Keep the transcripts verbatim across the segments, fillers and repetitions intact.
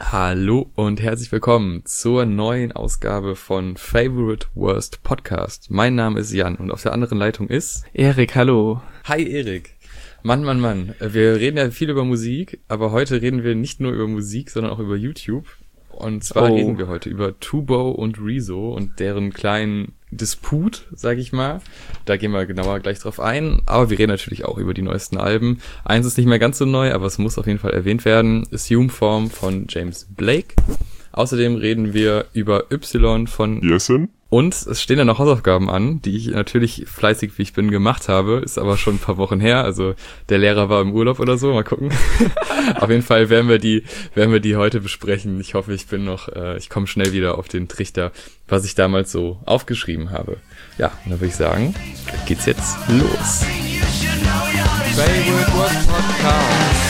Hallo und herzlich willkommen zur neuen Ausgabe von Favorite Worst Podcast. Mein Name ist Jan und auf der anderen Leitung ist Erik, hallo. Hi Erik. Mann, Mann, Mann. Wir reden ja viel über Musik, aber heute reden wir nicht nur über Musik, sondern auch über YouTube. Und zwar oh. reden wir heute über Tubo und Rezo und deren kleinen Disput, sag ich mal. Da gehen wir genauer gleich drauf ein. Aber wir reden natürlich auch über die neuesten Alben. Eins ist nicht mehr ganz so neu, aber es muss auf jeden Fall erwähnt werden. Assume Form von James Blake. Außerdem reden wir über Y von Yesin. Und es stehen ja noch Hausaufgaben an, die ich natürlich fleißig, wie ich bin, gemacht habe. Ist aber schon ein paar Wochen her. Also der Lehrer war im Urlaub oder so. Mal gucken. Auf jeden Fall werden wir die werden wir die heute besprechen. Ich hoffe, ich bin noch, äh, ich komme schnell wieder auf den Trichter, was ich damals so aufgeschrieben habe. Ja, und dann würde ich sagen, geht's jetzt los. Favorite Worst Podcast.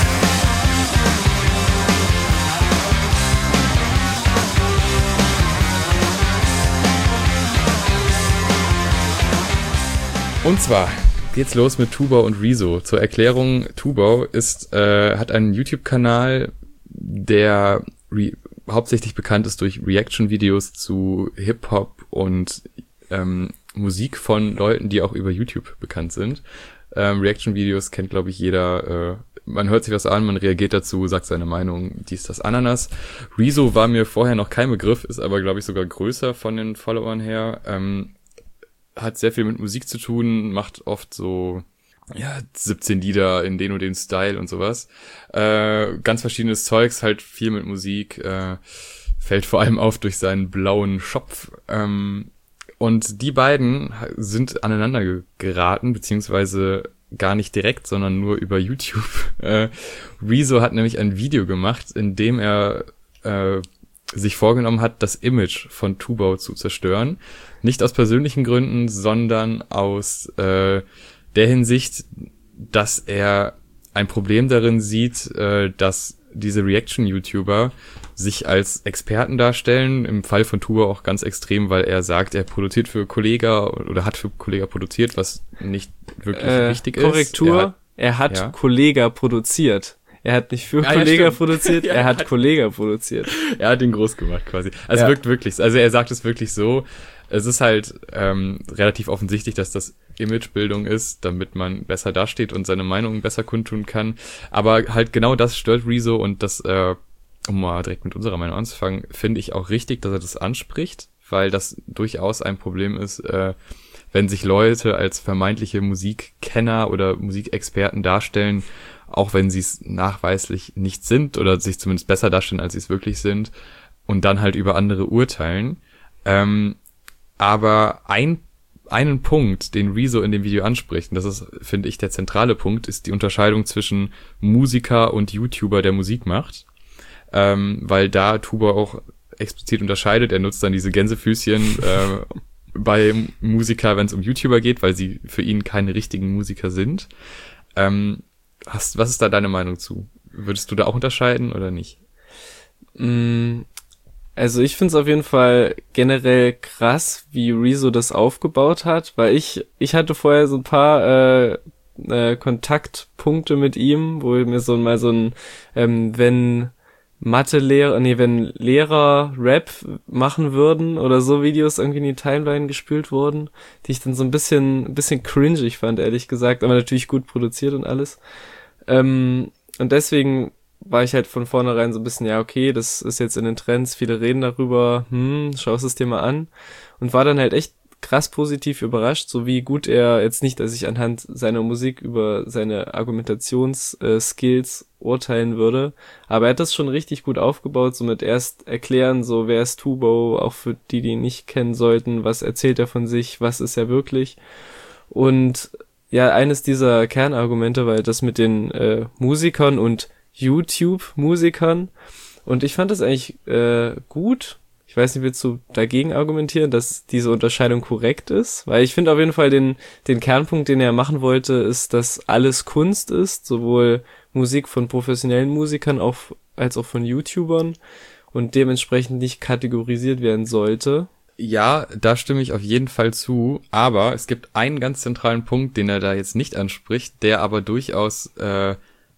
Und zwar geht's los mit Tubo und Rezo. Zur Erklärung, Tubo ist äh, hat einen YouTube-Kanal, der re- hauptsächlich bekannt ist durch Reaction-Videos zu Hip-Hop und ähm, Musik von Leuten, die auch über YouTube bekannt sind. Ähm, Reaction-Videos kennt, glaube ich, jeder. Äh, man hört sich was an, man reagiert dazu, sagt seine Meinung, dies, das, Ananas. Rezo war mir vorher noch kein Begriff, ist aber, glaube ich, sogar größer von den Followern her. Ähm, hat sehr viel mit Musik zu tun, macht oft so ja siebzehn Lieder in den und den Style und sowas. Äh, ganz verschiedenes Zeugs, halt viel mit Musik, äh, fällt vor allem auf durch seinen blauen Schopf. Ähm, und die beiden sind aneinander geraten, beziehungsweise gar nicht direkt, sondern nur über YouTube. Äh, Rezo hat nämlich ein Video gemacht, in dem er äh, sich vorgenommen hat, das Image von Tubo zu zerstören. Nicht aus persönlichen Gründen, sondern aus äh, der Hinsicht, dass er ein Problem darin sieht, äh, dass diese Reaction-YouTuber sich als Experten darstellen. Im Fall von Tubo auch ganz extrem, weil er sagt, er produziert für Kollega oder hat für Kollega produziert, was nicht wirklich äh, richtig Korrektur, ist. Er hat, er hat ja? Kollega produziert. Er hat nicht für ja, Kollega ja, produziert, ja, er hat hat, Kollega produziert. Er hat ihn groß gemacht quasi. Also ja. wirkt wirklich, also er sagt es wirklich so. Es ist halt ähm, relativ offensichtlich, dass das Imagebildung ist, damit man besser dasteht und seine Meinung besser kundtun kann. Aber halt genau das stört Rezo und das, äh, um mal direkt mit unserer Meinung anzufangen, finde ich auch richtig, dass er das anspricht, weil das durchaus ein Problem ist, äh, wenn sich Leute als vermeintliche Musikkenner oder Musikexperten darstellen, auch wenn sie es nachweislich nicht sind oder sich zumindest besser darstellen, als sie es wirklich sind, und dann halt über andere urteilen. Ähm, aber ein, einen Punkt, den Rezo in dem Video anspricht, und das ist, finde ich, der zentrale Punkt, ist die Unterscheidung zwischen Musiker und YouTuber, der Musik macht. Ähm, weil da Tubo auch explizit unterscheidet. Er nutzt dann diese Gänsefüßchen äh, bei Musiker, wenn es um YouTuber geht, weil sie für ihn keine richtigen Musiker sind. Ähm, hast, was ist da deine Meinung zu? Würdest du da auch unterscheiden oder nicht? Mm. Also ich find's auf jeden Fall generell krass, wie Rezo das aufgebaut hat, weil ich ich hatte vorher so ein paar äh, äh, Kontaktpunkte mit ihm, wo mir so mal so ein, ähm, wenn Mathelehrer, nee, wenn Lehrer Rap machen würden oder so Videos irgendwie in die Timeline gespült wurden, die ich dann so ein bisschen ein bisschen cringig fand, ehrlich gesagt, aber natürlich gut produziert und alles. Ähm, und deswegen war ich halt von vornherein so ein bisschen, ja, okay, das ist jetzt in den Trends, viele reden darüber, hm, schaust es dir mal an. Und war dann halt echt krass positiv überrascht, so wie gut er, jetzt nicht, dass ich anhand seiner Musik über seine Argumentationsskills äh, urteilen würde, aber er hat das schon richtig gut aufgebaut, so mit erst erklären, so wer ist Tubo, auch für die, die ihn nicht kennen sollten, was erzählt er von sich, was ist er wirklich. Und ja, eines dieser Kernargumente war das mit den äh, Musikern und YouTube-Musikern, und ich fand das eigentlich äh, gut. Ich weiß nicht, willst du dagegen argumentieren, dass diese Unterscheidung korrekt ist? Weil ich finde auf jeden Fall den den Kernpunkt, den er machen wollte, ist, dass alles Kunst ist, sowohl Musik von professionellen Musikern auch, als auch von YouTubern, und dementsprechend nicht kategorisiert werden sollte. Ja, da stimme ich auf jeden Fall zu, aber es gibt einen ganz zentralen Punkt, den er da jetzt nicht anspricht, der aber durchaus äh,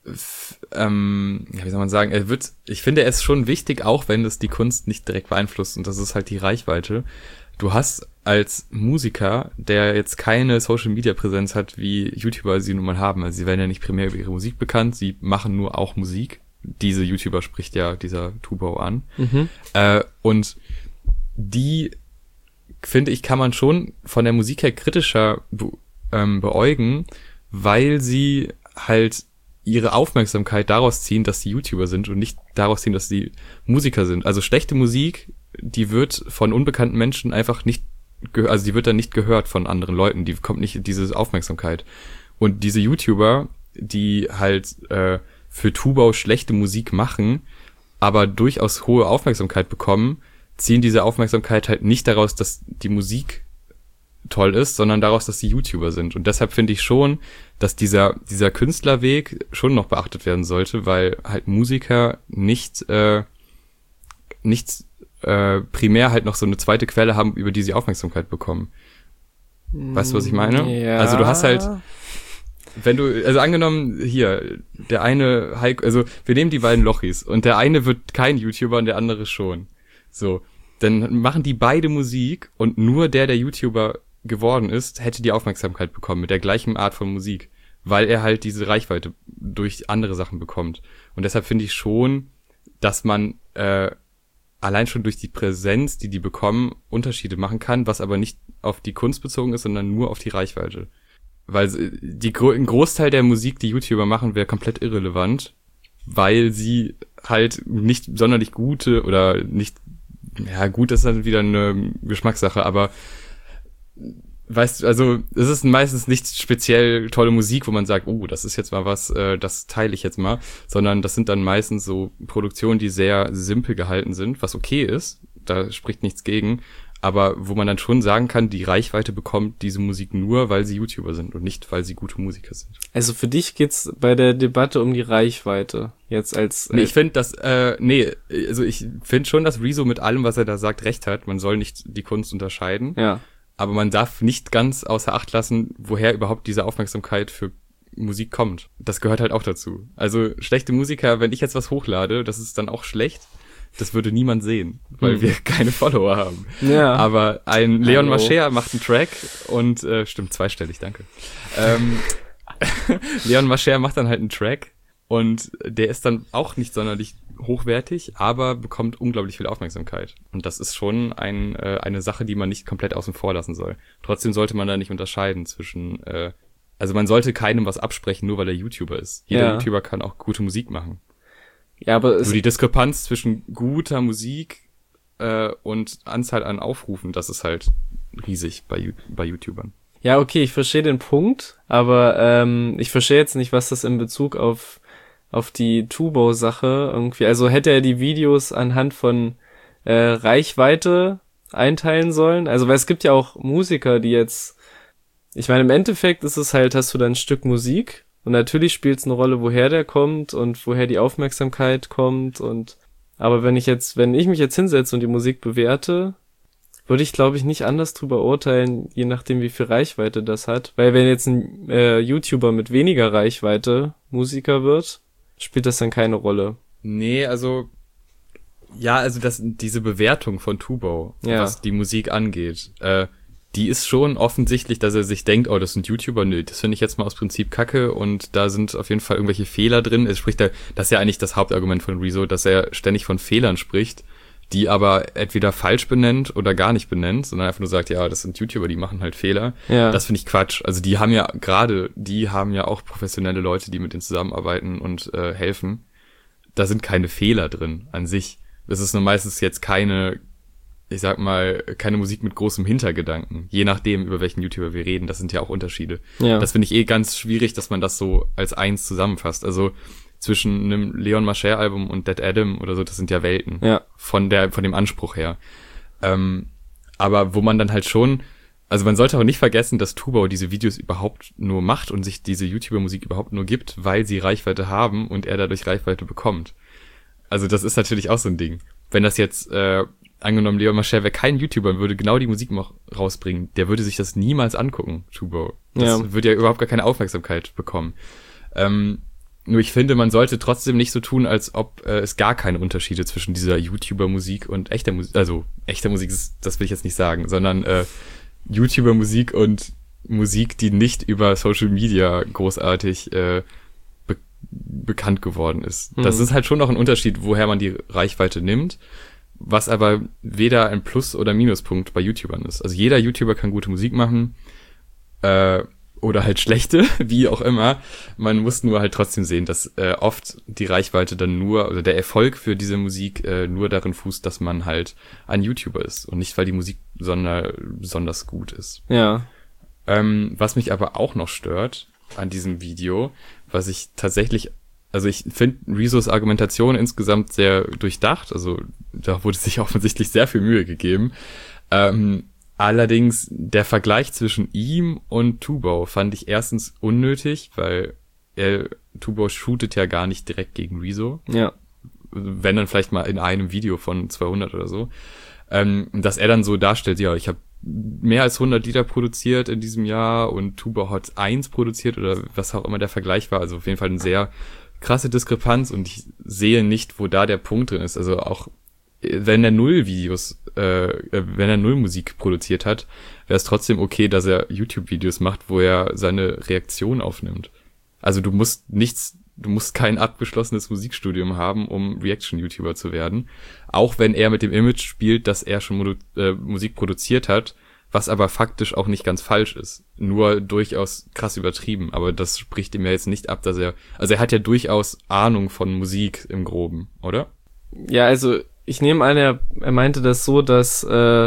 f- ähm, ja, wie soll man sagen, er wird, ich finde, er ist schon wichtig, auch wenn es die Kunst nicht direkt beeinflusst, und das ist halt die Reichweite. Du hast als Musiker, der jetzt keine Social-Media-Präsenz hat, wie YouTuber sie nun mal haben, also sie werden ja nicht primär über ihre Musik bekannt, sie machen nur auch Musik. Diese YouTuber spricht ja dieser Tubau an. Mhm. Äh, und die, finde ich, kann man schon von der Musik her kritischer be- ähm, beäugen, weil sie halt ihre Aufmerksamkeit daraus ziehen, dass sie YouTuber sind und nicht daraus ziehen, dass sie Musiker sind. Also schlechte Musik, die wird von unbekannten Menschen einfach nicht, ge- also die wird dann nicht gehört von anderen Leuten, die kommt nicht in diese Aufmerksamkeit. Und diese YouTuber, die halt äh, für Tubau schlechte Musik machen, aber durchaus hohe Aufmerksamkeit bekommen, ziehen diese Aufmerksamkeit halt nicht daraus, dass die Musik toll ist, sondern daraus, dass sie YouTuber sind. Und deshalb finde ich schon, dass dieser dieser Künstlerweg schon noch beachtet werden sollte, weil halt Musiker nicht äh, nicht äh, primär halt noch so eine zweite Quelle haben, über die sie Aufmerksamkeit bekommen. Weißt du, was ich meine? Ja. Also du hast halt, wenn du, also angenommen, hier, der eine Heiko, also wir nehmen die beiden Lochis und der eine wird kein YouTuber und der andere schon. So, dann machen die beide Musik und nur der, der YouTuber geworden ist, hätte die Aufmerksamkeit bekommen mit der gleichen Art von Musik, weil er halt diese Reichweite durch andere Sachen bekommt. Und deshalb finde ich schon, dass man äh, allein schon durch die Präsenz, die die bekommen, Unterschiede machen kann, was aber nicht auf die Kunst bezogen ist, sondern nur auf die Reichweite. Weil die, ein Großteil der Musik, die YouTuber machen, wäre komplett irrelevant, weil sie halt nicht sonderlich gute oder nicht, ja gut, das ist dann wieder eine Geschmackssache, aber weißt du, also es ist meistens nicht speziell tolle Musik, wo man sagt, oh, das ist jetzt mal was, äh, das teile ich jetzt mal, sondern das sind dann meistens so Produktionen, die sehr simpel gehalten sind, was okay ist, da spricht nichts gegen, aber wo man dann schon sagen kann, die Reichweite bekommt diese Musik nur, weil sie YouTuber sind und nicht, weil sie gute Musiker sind. Also für dich geht's bei der Debatte um die Reichweite jetzt als... Äh Nee, ich finde, dass, äh, nee, also ich finde schon, dass Rezo mit allem, was er da sagt, recht hat. Man soll nicht die Kunst unterscheiden. Ja. Aber man darf nicht ganz außer Acht lassen, woher überhaupt diese Aufmerksamkeit für Musik kommt. Das gehört halt auch dazu. Also schlechte Musiker, wenn ich jetzt was hochlade, das ist dann auch schlecht. Das würde niemand sehen, weil hm. wir keine Follower haben. Ja. Aber ein Leon Hallo. Mascher macht einen Track und, äh, stimmt, zweistellig, danke. Ähm, Leon Mascher macht dann halt einen Track und der ist dann auch nicht sonderlich hochwertig, aber bekommt unglaublich viel Aufmerksamkeit. Und das ist schon ein, äh, eine Sache, die man nicht komplett außen vor lassen soll. Trotzdem sollte man da nicht unterscheiden zwischen, äh, also man sollte keinem was absprechen, nur weil er YouTuber ist. Jeder Ja. YouTuber kann auch gute Musik machen. Ja, aber es Nur die Diskrepanz zwischen guter Musik äh, und Anzahl an Aufrufen, das ist halt riesig bei, bei YouTubern. Ja, okay, ich verstehe den Punkt, aber ähm, ich verstehe jetzt nicht, was das in Bezug auf auf die Tubau-Sache irgendwie, also hätte er die Videos anhand von äh, Reichweite einteilen sollen, also weil es gibt ja auch Musiker, die jetzt, ich meine, im Endeffekt ist es halt, hast du dann ein Stück Musik und natürlich spielt es eine Rolle, woher der kommt und woher die Aufmerksamkeit kommt und, aber wenn ich jetzt, wenn ich mich jetzt hinsetze und die Musik bewerte, würde ich, glaube ich, nicht anders drüber urteilen, je nachdem, wie viel Reichweite das hat. Weil wenn jetzt ein äh, YouTuber mit weniger Reichweite Musiker wird, spielt das dann keine Rolle. Nee, also ja, also das diese Bewertung von Tubau, Ja. was die Musik angeht, äh, die ist schon offensichtlich, dass er sich denkt, oh, das sind YouTuber, nö, das finde ich jetzt mal aus Prinzip kacke und da sind auf jeden Fall irgendwelche Fehler drin. Es spricht da, das ist ja eigentlich das Hauptargument von Rezo, dass er ständig von Fehlern spricht, die aber entweder falsch benennt oder gar nicht benennt, sondern einfach nur sagt, ja, das sind YouTuber, die machen halt Fehler. Ja. Das finde ich Quatsch. Also die haben ja gerade, die haben ja auch professionelle Leute, die mit denen zusammenarbeiten und äh, helfen. Da sind keine Fehler drin an sich. Das ist nur meistens jetzt keine, ich sag mal, keine Musik mit großem Hintergedanken. Je nachdem, über welchen YouTuber wir reden, das sind ja auch Unterschiede. Ja. Das finde ich eh ganz schwierig, dass man das so als eins zusammenfasst. Also zwischen einem Leon Mascher Album und Dead Adam oder so, das sind ja Welten. Ja. Von der, von dem Anspruch her. Ähm, aber wo man dann halt schon, also man sollte auch nicht vergessen, dass Tubau diese Videos überhaupt nur macht und sich diese YouTuber-Musik überhaupt nur gibt, weil sie Reichweite haben und er dadurch Reichweite bekommt. Also das ist natürlich auch so ein Ding. Wenn das jetzt, äh, angenommen, Leon Mascher wäre kein YouTuber und würde genau die Musik noch rausbringen, der würde sich das niemals angucken, Tubau. Das Ja. würde ja überhaupt gar keine Aufmerksamkeit bekommen. Ähm, nur ich finde, man sollte trotzdem nicht so tun, als ob äh, es gar keine Unterschiede zwischen dieser YouTuber-Musik und echter Musik, also echter Musik ist, das will ich jetzt nicht sagen, sondern äh, YouTuber-Musik und Musik, die nicht über Social Media großartig äh, be- bekannt geworden ist. Mhm. Das ist halt schon noch ein Unterschied, woher man die Reichweite nimmt, was aber weder ein Plus- oder Minuspunkt bei YouTubern ist. Also jeder YouTuber kann gute Musik machen, äh, oder halt schlechte, wie auch immer. Man muss nur halt trotzdem sehen, dass äh, oft die Reichweite dann nur, oder der Erfolg für diese Musik äh, nur darin fußt, dass man halt ein YouTuber ist und nicht, weil die Musik sonder, besonders gut ist. Ja. Ähm, was mich aber auch noch stört an diesem Video, was ich tatsächlich, also ich finde Rezos Argumentation insgesamt sehr durchdacht, also da wurde sich offensichtlich sehr viel Mühe gegeben. Ähm, Allerdings, der Vergleich zwischen ihm und Tubau fand ich erstens unnötig, weil er, Tubau shootet ja gar nicht direkt gegen Rezo. Ja. Wenn dann vielleicht mal in einem Video von zweihundert oder so. Ähm, dass er dann so darstellt, ja, ich habe mehr als hundert Lieder produziert in diesem Jahr und Tubau hat eins produziert oder was auch immer der Vergleich war. Also auf jeden Fall eine sehr krasse Diskrepanz und ich sehe nicht, wo da der Punkt drin ist. Also auch wenn er null Videos, äh, wenn er null Musik produziert hat, wäre es trotzdem okay, dass er YouTube-Videos macht, wo er seine Reaktion aufnimmt. Also du musst nichts, du musst kein abgeschlossenes Musikstudium haben, um Reaction-YouTuber zu werden. Auch wenn er mit dem Image spielt, dass er schon Modu- äh, Musik produziert hat, was aber faktisch auch nicht ganz falsch ist. Nur durchaus krass übertrieben. Aber das spricht ihm ja jetzt nicht ab, dass er, also er hat ja durchaus Ahnung von Musik im Groben, oder? Ja, also ich nehme an, er, er meinte das so, dass äh,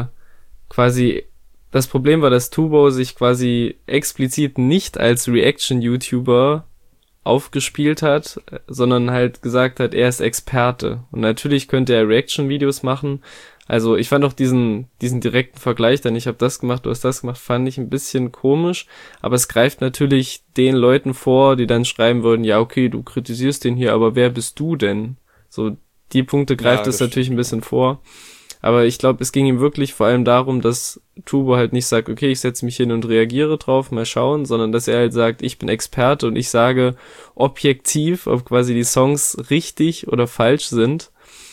quasi das Problem war, dass Tubau sich quasi explizit nicht als Reaction-YouTuber aufgespielt hat, sondern halt gesagt hat, er ist Experte. Und natürlich könnte er Reaction-Videos machen. Also ich fand auch diesen diesen direkten Vergleich, denn ich habe das gemacht, du hast das gemacht, fand ich ein bisschen komisch. Aber es greift natürlich den Leuten vor, die dann schreiben würden, ja okay, du kritisierst den hier, aber wer bist du denn? So, die Punkte greift ja, es natürlich ein bisschen vor. Aber ich glaube, es ging ihm wirklich vor allem darum, dass Tubau halt nicht sagt, okay, ich setze mich hin und reagiere drauf, mal schauen, sondern dass er halt sagt, ich bin Experte und ich sage objektiv, ob quasi die Songs richtig oder falsch sind.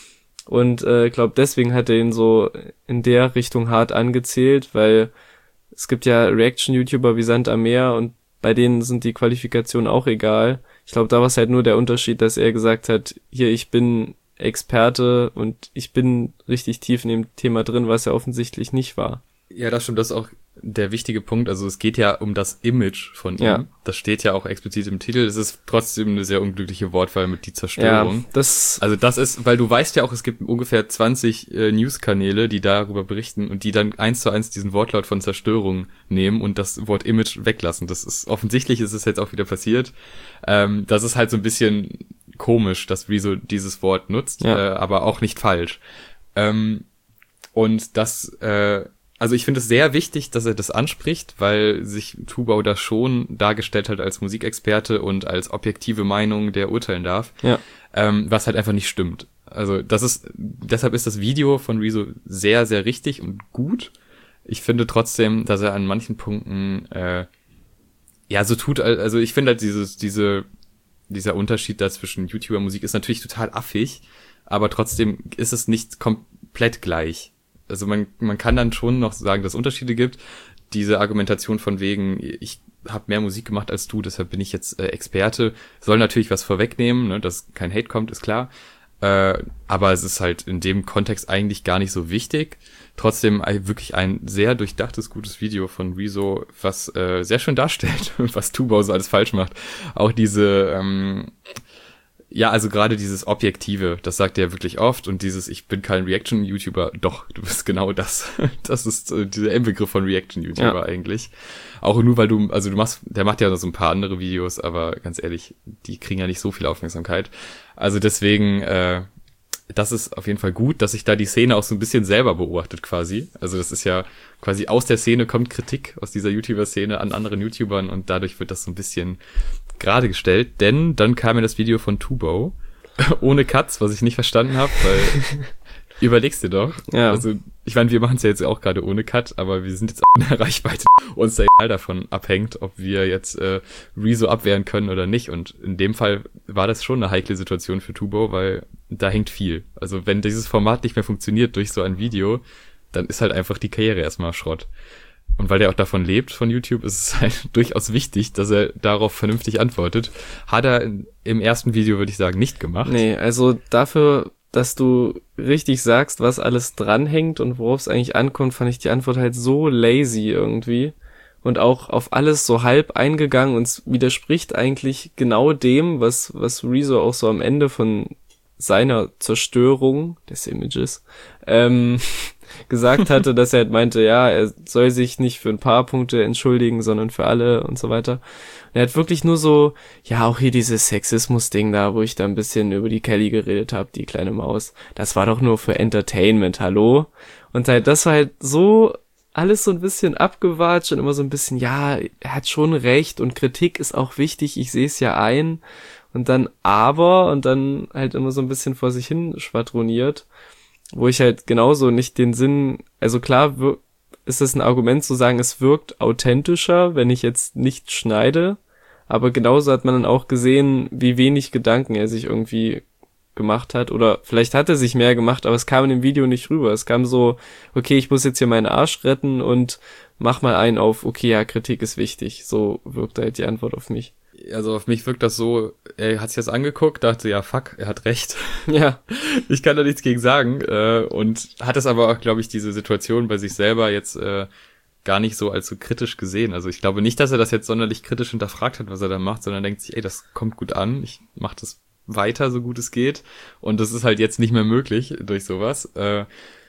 Und äh, ich glaube, deswegen hat er ihn so in der Richtung hart angezählt, weil es gibt ja Reaction-YouTuber wie Sand am Meer und bei denen sind die Qualifikationen auch egal. Ich glaube, da war es halt nur der Unterschied, dass er gesagt hat, hier, ich bin Experte und ich bin richtig tief in dem Thema drin, was er offensichtlich nicht war. Ja, das stimmt, das ist auch der wichtige Punkt. Also es geht ja um das Image von ihm. Ja. Das steht ja auch explizit im Titel. Es ist trotzdem eine sehr unglückliche Wortwahl mit die Zerstörung. Ja, das also das ist, weil du weißt ja auch, es gibt ungefähr zwanzig äh, News-Kanäle, die darüber berichten und die dann eins zu eins diesen Wortlaut von Zerstörung nehmen und das Wort Image weglassen. Das ist offensichtlich, ist es jetzt auch wieder passiert. Ähm, das ist halt so ein bisschen komisch, dass Rezo dieses Wort nutzt, ja. äh, aber auch nicht falsch. Ähm, und das, äh, also ich finde es sehr wichtig, dass er das anspricht, weil sich Tubau da schon dargestellt hat als Musikexperte und als objektive Meinung, der urteilen darf, ja. ähm, was halt einfach nicht stimmt. Also das ist, deshalb ist das Video von Rezo sehr, sehr richtig und gut. Ich finde trotzdem, dass er an manchen Punkten äh, ja so tut, also ich finde halt dieses, diese dieser Unterschied da zwischen YouTuber-Musik ist natürlich total affig, aber trotzdem ist es nicht komplett gleich. Also man man kann dann schon noch sagen, dass es Unterschiede gibt. Diese Argumentation von wegen, ich habe mehr Musik gemacht als du, deshalb bin ich jetzt äh, Experte, soll natürlich was vorwegnehmen, ne, dass kein Hate kommt, ist klar. Äh, aber es ist halt in dem Kontext eigentlich gar nicht so wichtig. Trotzdem ein, wirklich ein sehr durchdachtes, gutes Video von Rezo, was äh, sehr schön darstellt, was Tubau so alles falsch macht. Auch diese, ähm, ja, also gerade dieses Objektive, das sagt er wirklich oft und dieses, ich bin kein Reaction-YouTuber, doch, du bist genau das. Das ist äh, dieser Inbegriff von Reaction-YouTuber ja. eigentlich. Auch nur, weil du, also du machst, der macht ja noch so ein paar andere Videos, aber ganz ehrlich, die kriegen ja nicht so viel Aufmerksamkeit. Also deswegen, äh, das ist auf jeden Fall gut, dass sich da die Szene auch so ein bisschen selber beobachtet quasi. Also das ist ja quasi aus der Szene kommt Kritik aus dieser YouTuber-Szene an anderen YouTubern und dadurch wird das so ein bisschen gerade gestellt. Denn dann kam mir das Video von Tubau ohne Cuts, was ich nicht verstanden habe, weil Überlegst dir doch. Ja. Also, ich meine, wir machen es ja jetzt auch gerade ohne Cut, aber wir sind jetzt auch in der Reichweite, uns da davon abhängt, ob wir jetzt äh, Rezo abwehren können oder nicht. Und in dem Fall war das schon eine heikle Situation für Tubo, weil da hängt viel. Also wenn dieses Format nicht mehr funktioniert durch so ein Video, dann ist halt einfach die Karriere erstmal Schrott. Und weil der auch davon lebt, von YouTube, ist es halt durchaus wichtig, dass er darauf vernünftig antwortet. Hat er im ersten Video, würde ich sagen, nicht gemacht. Nee, also dafür, dass du richtig sagst, was alles dranhängt und worauf es eigentlich ankommt, fand ich die Antwort halt so lazy irgendwie. Und auch auf alles so halb eingegangen und es widerspricht eigentlich genau dem, was, was Rezo auch so am Ende von seiner Zerstörung des Images ähm, gesagt hatte, dass er halt meinte, ja, er soll sich nicht für ein paar Punkte entschuldigen, sondern für alle und so weiter. Und er hat wirklich nur so, ja, auch hier dieses Sexismus-Ding da, wo ich da ein bisschen über die Kelly geredet habe, die kleine Maus. Das war doch nur für Entertainment, hallo? Und halt, das war halt so alles so ein bisschen abgewatscht und immer so ein bisschen, ja, er hat schon recht und Kritik ist auch wichtig, ich sehe es ja ein. Und dann aber und dann halt immer so ein bisschen vor sich hin schwadroniert, wo ich halt genauso nicht den Sinn, also klar wir, ist das ein Argument zu sagen, es wirkt authentischer, wenn ich jetzt nicht schneide, aber genauso hat man dann auch gesehen, wie wenig Gedanken er sich irgendwie gemacht hat, oder vielleicht hat er sich mehr gemacht, aber es kam in dem Video nicht rüber. Es kam so, okay, ich muss jetzt hier meinen Arsch retten und mach mal einen auf, okay, ja, Kritik ist wichtig. So wirkt halt die Antwort auf mich. Also auf mich wirkt das so, er hat sich das angeguckt, dachte, ja fuck, er hat recht. Ja. Ich kann da nichts gegen sagen. Äh, und hat es aber auch, glaube ich, diese Situation bei sich selber jetzt äh, gar nicht so als so kritisch gesehen. Also ich glaube nicht, dass er das jetzt sonderlich kritisch hinterfragt hat, was er da macht, sondern denkt sich, ey, das kommt gut an, ich mach das weiter, so gut es geht. Und das ist halt jetzt nicht mehr möglich durch sowas. Äh,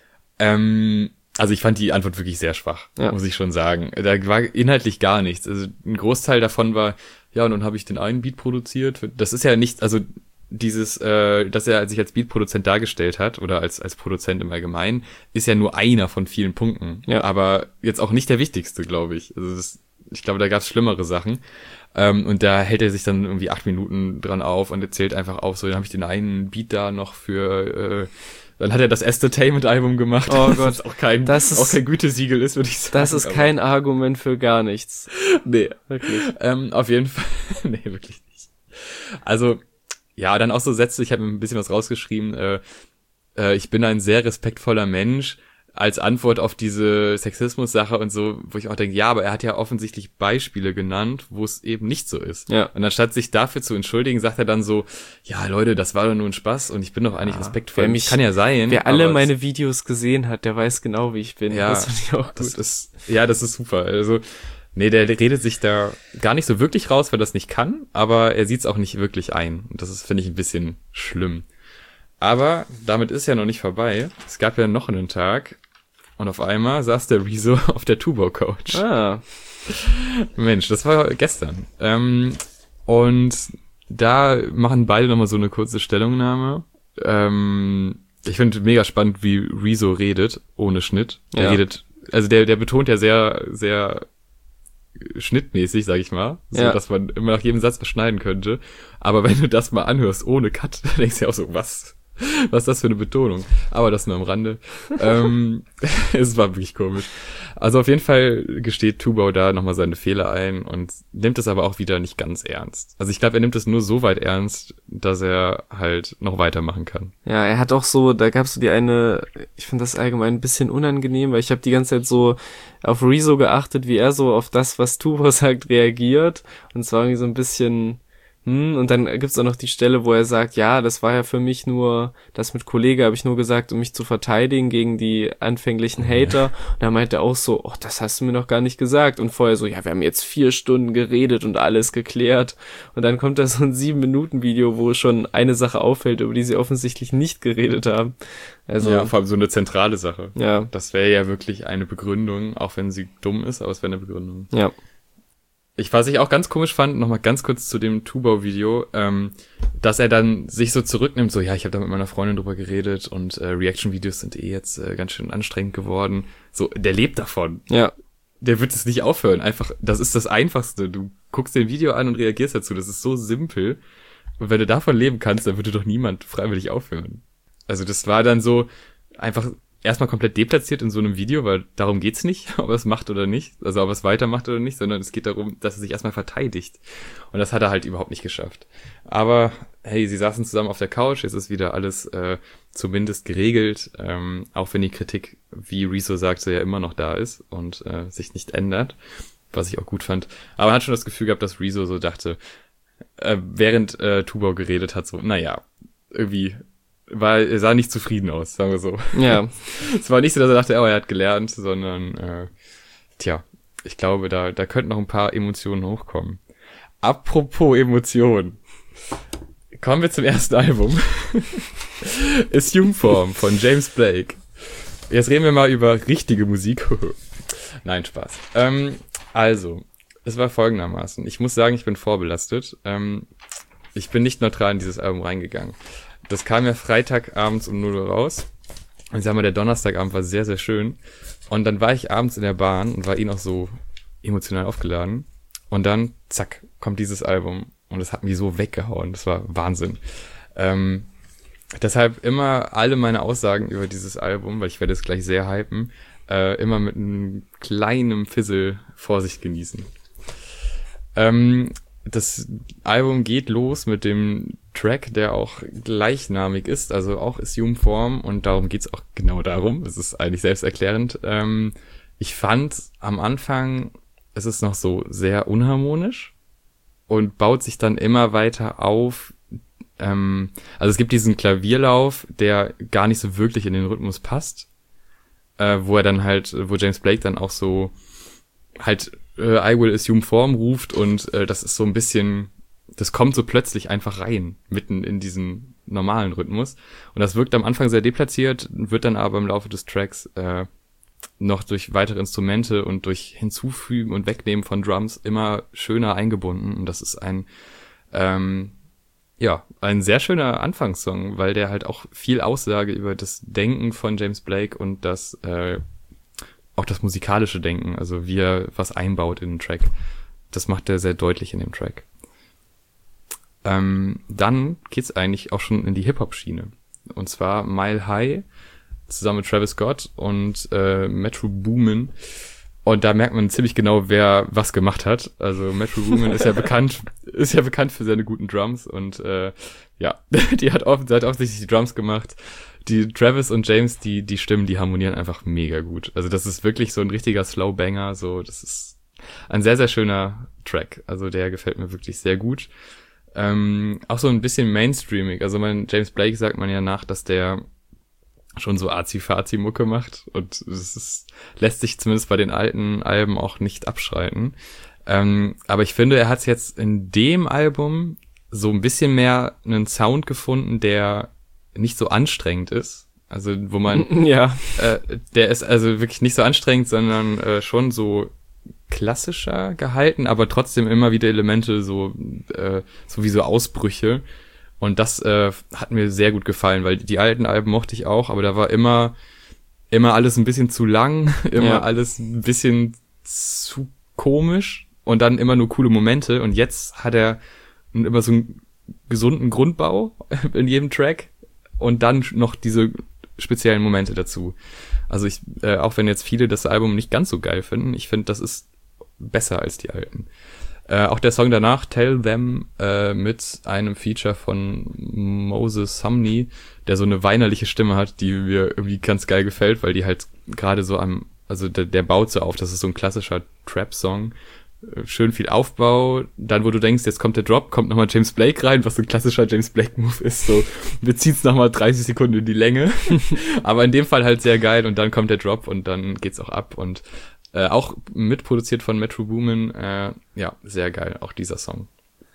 ähm, also ich fand die Antwort wirklich sehr schwach, ja. Muss ich schon sagen. Da war inhaltlich gar nichts. Also ein Großteil davon war, ja, und dann habe ich den einen Beat produziert. Das ist ja nicht, also dieses, äh, dass er sich als Beatproduzent dargestellt hat oder als als Produzent im Allgemeinen, ist ja nur einer von vielen Punkten. Ja. Aber jetzt auch nicht der wichtigste, glaube ich. Also das, ich glaube, da gab es schlimmere Sachen. Ähm, und da hält er sich dann irgendwie acht Minuten dran auf und erzählt einfach auf, so, dann habe ich den einen Beat da noch für, äh, dann hat er das Entertainment-Album gemacht. Oh Gott. Das auch kein, das ist, auch kein Gütesiegel ist, würde ich sagen. Das ist kein Argument für gar nichts. Nee. Wirklich. Ähm, auf jeden Fall. Nee, wirklich nicht. Also, ja, dann auch so Sätze, ich habe mir ein bisschen was rausgeschrieben, äh, äh, ich bin ein sehr respektvoller Mensch, als Antwort auf diese Sexismus-Sache und so, wo ich auch denke, ja, aber er hat ja offensichtlich Beispiele genannt, wo es eben nicht so ist. Ja. Und anstatt sich dafür zu entschuldigen, sagt er dann so, ja, Leute, das war doch nur ein Spaß und ich bin doch eigentlich ja, respektvoll. Mich, kann ja sein. Wer alle meine Videos gesehen hat, der weiß genau, wie ich bin. Ja, das finde ich auch gut. Das ist, ja, das ist super. Also, nee, der redet sich da gar nicht so wirklich raus, weil er das nicht kann, aber er sieht es auch nicht wirklich ein. Und das ist, finde ich, ein bisschen schlimm. Aber damit ist ja noch nicht vorbei. Es gab ja noch einen Tag und auf einmal saß der Rezo auf der Tubo-Couch. Ah. Mensch, das war gestern. Ähm, und da machen beide nochmal so eine kurze Stellungnahme. Ähm, ich finde mega spannend, wie Rezo redet, ohne Schnitt. Er ja. redet, also der, der betont ja sehr, sehr schnittmäßig, sag ich mal, so ja. dass man immer nach jedem Satz was schneiden könnte. Aber wenn du das mal anhörst ohne Cut, dann denkst du ja auch so, was? Was ist das für eine Betonung? Aber das nur am Rande. ähm, es war wirklich komisch. Also auf jeden Fall gesteht Tubo da nochmal seine Fehler ein und nimmt es aber auch wieder nicht ganz ernst. Also ich glaube, er nimmt es nur so weit ernst, dass er halt noch weitermachen kann. Ja, er hat auch so, da gab es so die eine, ich finde das allgemein ein bisschen unangenehm, weil ich habe die ganze Zeit so auf Rezo geachtet, wie er so auf das, was Tubo sagt, reagiert. Und zwar irgendwie so ein bisschen... Hm, und dann gibt's auch noch die Stelle, wo er sagt, ja, das war ja für mich nur, das mit Kollege habe ich nur gesagt, um mich zu verteidigen gegen die anfänglichen Hater. Und da meint er auch so, oh, das hast du mir noch gar nicht gesagt. Und vorher so, ja, wir haben jetzt vier Stunden geredet und alles geklärt. Und dann kommt da so ein sieben Minuten Video, wo schon eine Sache auffällt, über die sie offensichtlich nicht geredet haben. Also, ja, vor allem so eine zentrale Sache. Ja. Das wäre ja wirklich eine Begründung, auch wenn sie dumm ist, aber es wäre eine Begründung. Ja. Ich, was ich auch ganz komisch fand, nochmal ganz kurz zu dem Tubo-Video, ähm, dass er dann sich so zurücknimmt, so, ja, ich habe da mit meiner Freundin drüber geredet und äh, Reaction-Videos sind eh jetzt äh, ganz schön anstrengend geworden. So, der lebt davon. Ja. Der wird es nicht aufhören. Einfach, das ist das Einfachste. Du guckst dir ein Video an und reagierst dazu. Das ist so simpel. Und wenn du davon leben kannst, dann würde doch niemand freiwillig aufhören. Also das war dann so, einfach erstmal komplett deplatziert in so einem Video, weil darum geht's nicht, ob er es macht oder nicht, also ob er es weitermacht oder nicht, sondern es geht darum, dass er sich erstmal verteidigt. Und das hat er halt überhaupt nicht geschafft. Aber hey, sie saßen zusammen auf der Couch, jetzt ist wieder alles äh, zumindest geregelt, ähm, auch wenn die Kritik, wie Rezo sagte, ja immer noch da ist und äh, sich nicht ändert, was ich auch gut fand. Aber man hat schon das Gefühl gehabt, dass Rezo so dachte, äh, während äh, Tubau geredet hat, so, naja, irgendwie war, er sah nicht zufrieden aus, sagen wir so. Ja. Es war nicht so, dass er dachte, oh, er hat gelernt, sondern, äh, tja, ich glaube, da, da könnten noch ein paar Emotionen hochkommen. Apropos Emotionen. Kommen wir zum ersten Album. Assume Form von James Blake. Jetzt reden wir mal über richtige Musik. Nein, Spaß. Ähm, also, es war folgendermaßen. Ich muss sagen, ich bin vorbelastet. Ähm, ich bin nicht neutral in dieses Album reingegangen. Das kam ja Freitagabends um null Uhr raus. Und ich sag mal, der Donnerstagabend war sehr, sehr schön. Und dann war ich abends in der Bahn und war eh noch so emotional aufgeladen. Und dann, zack, kommt dieses Album. Und es hat mich so weggehauen. Das war Wahnsinn. Ähm, deshalb immer alle meine Aussagen über dieses Album, weil ich werde es gleich sehr hypen, äh, immer mit einem kleinen Fizzle Vorsicht genießen. Ähm, das Album geht los mit dem Track, der auch gleichnamig ist, also auch Assume Form, und darum geht's auch genau darum. Es ist eigentlich selbsterklärend. Ähm, ich fand am Anfang, es ist noch so sehr unharmonisch und baut sich dann immer weiter auf. Ähm, also es gibt diesen Klavierlauf, der gar nicht so wirklich in den Rhythmus passt, äh, wo er dann halt, wo James Blake dann auch so halt äh, I will assume form ruft, und äh, das ist so ein bisschen, das kommt so plötzlich einfach rein, mitten in diesen normalen Rhythmus. Und das wirkt am Anfang sehr deplatziert, wird dann aber im Laufe des Tracks äh, noch durch weitere Instrumente und durch Hinzufügen und Wegnehmen von Drums immer schöner eingebunden. Und das ist ein, ähm, ja, ein sehr schöner Anfangssong, weil der halt auch viel Aussage über das Denken von James Blake und das, äh, auch das musikalische Denken, also wie er was einbaut in den Track. Das macht er sehr deutlich in dem Track. Ähm, dann geht's eigentlich auch schon in die Hip-Hop-Schiene. Und zwar Mile High zusammen mit Travis Scott und äh, Metro Boomin. Und da merkt man ziemlich genau, wer was gemacht hat. Also Metro Boomin ist ja bekannt, ist ja bekannt für seine guten Drums, und äh, ja, die hat, oft, die hat offensichtlich die Drums gemacht. Die Travis und James, die die Stimmen, die harmonieren einfach mega gut. Also das ist wirklich so ein richtiger Slow-Banger, so, das ist ein sehr, sehr schöner Track. Also der gefällt mir wirklich sehr gut. Ähm, auch so ein bisschen mainstreamig. Also mein James Blake sagt man ja nach, dass der schon so Azi-Fazi-Mucke macht, und es ist, lässt sich zumindest bei den alten Alben auch nicht abschreiten. Ähm, aber ich finde, er hat jetzt in dem Album so ein bisschen mehr einen Sound gefunden, der nicht so anstrengend ist. Also wo man, ja, äh, der ist also wirklich nicht so anstrengend, sondern äh, schon so klassischer gehalten, aber trotzdem immer wieder Elemente, so äh, so wie so Ausbrüche. Und das äh, hat mir sehr gut gefallen, weil die alten Alben mochte ich auch, aber da war immer immer alles ein bisschen zu lang, immer ja. alles ein bisschen zu komisch und dann immer nur coole Momente. Und jetzt hat er immer so einen gesunden Grundbau in jedem Track und dann noch diese speziellen Momente dazu. Also ich, äh, auch wenn jetzt viele das Album nicht ganz so geil finden, ich finde, das ist besser als die alten. Äh, auch der Song danach, Tell Them, äh, mit einem Feature von Moses Sumney, der so eine weinerliche Stimme hat, die mir irgendwie ganz geil gefällt, weil die halt gerade so am, also der, der baut so auf, das ist so ein klassischer Trap-Song, äh, schön viel Aufbau, dann wo du denkst, jetzt kommt der Drop, kommt nochmal James Blake rein, was so ein klassischer James Blake-Move ist, so, wir ziehen's nochmal dreißig Sekunden in die Länge, aber in dem Fall halt sehr geil, und dann kommt der Drop und dann geht's auch ab, und Äh, auch mitproduziert von Metro Boomin, äh, ja, sehr geil, auch dieser Song.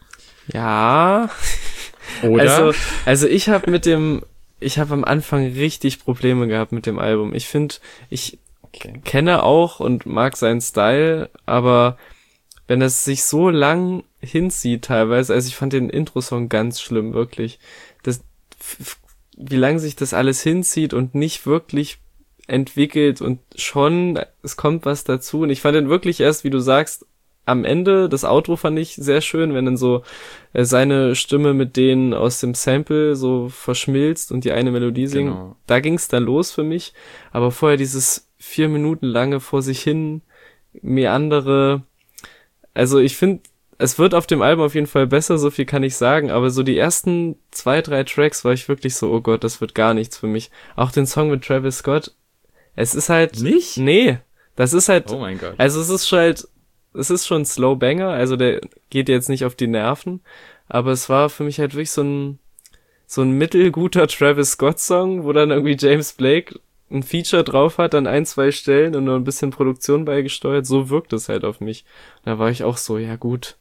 Ja. Oder? Also, also ich habe mit dem, ich habe am Anfang richtig Probleme gehabt mit dem Album. Ich finde, ich okay. kenne auch und mag seinen Style, aber wenn es sich so lang hinzieht teilweise, also ich fand den Intro-Song ganz schlimm, wirklich. Das, wie lang sich das alles hinzieht und nicht wirklich entwickelt, und schon, es kommt was dazu, und ich fand den wirklich erst, wie du sagst, am Ende, das Outro fand ich sehr schön, wenn dann so äh, seine Stimme mit denen aus dem Sample so verschmilzt und die eine Melodie singt. Genau. Da ging's dann los für mich. Aber vorher dieses vier Minuten lange vor sich hin meandere. Also ich finde, es wird auf dem Album auf jeden Fall besser, so viel kann ich sagen. Aber so die ersten zwei, drei Tracks war ich wirklich so, oh Gott, das wird gar nichts für mich. Auch den Song mit Travis Scott. Es ist halt... Nicht? Nee. Das ist halt... Oh mein Gott. Also es ist schon halt... Es ist schon ein Slow Banger, also der geht jetzt nicht auf die Nerven, aber es war für mich halt wirklich so ein so ein mittelguter Travis Scott Song, wo dann irgendwie James Blake ein Feature drauf hat an ein, zwei Stellen und nur ein bisschen Produktion beigesteuert, so wirkt es halt auf mich. Und da war ich auch so, ja gut.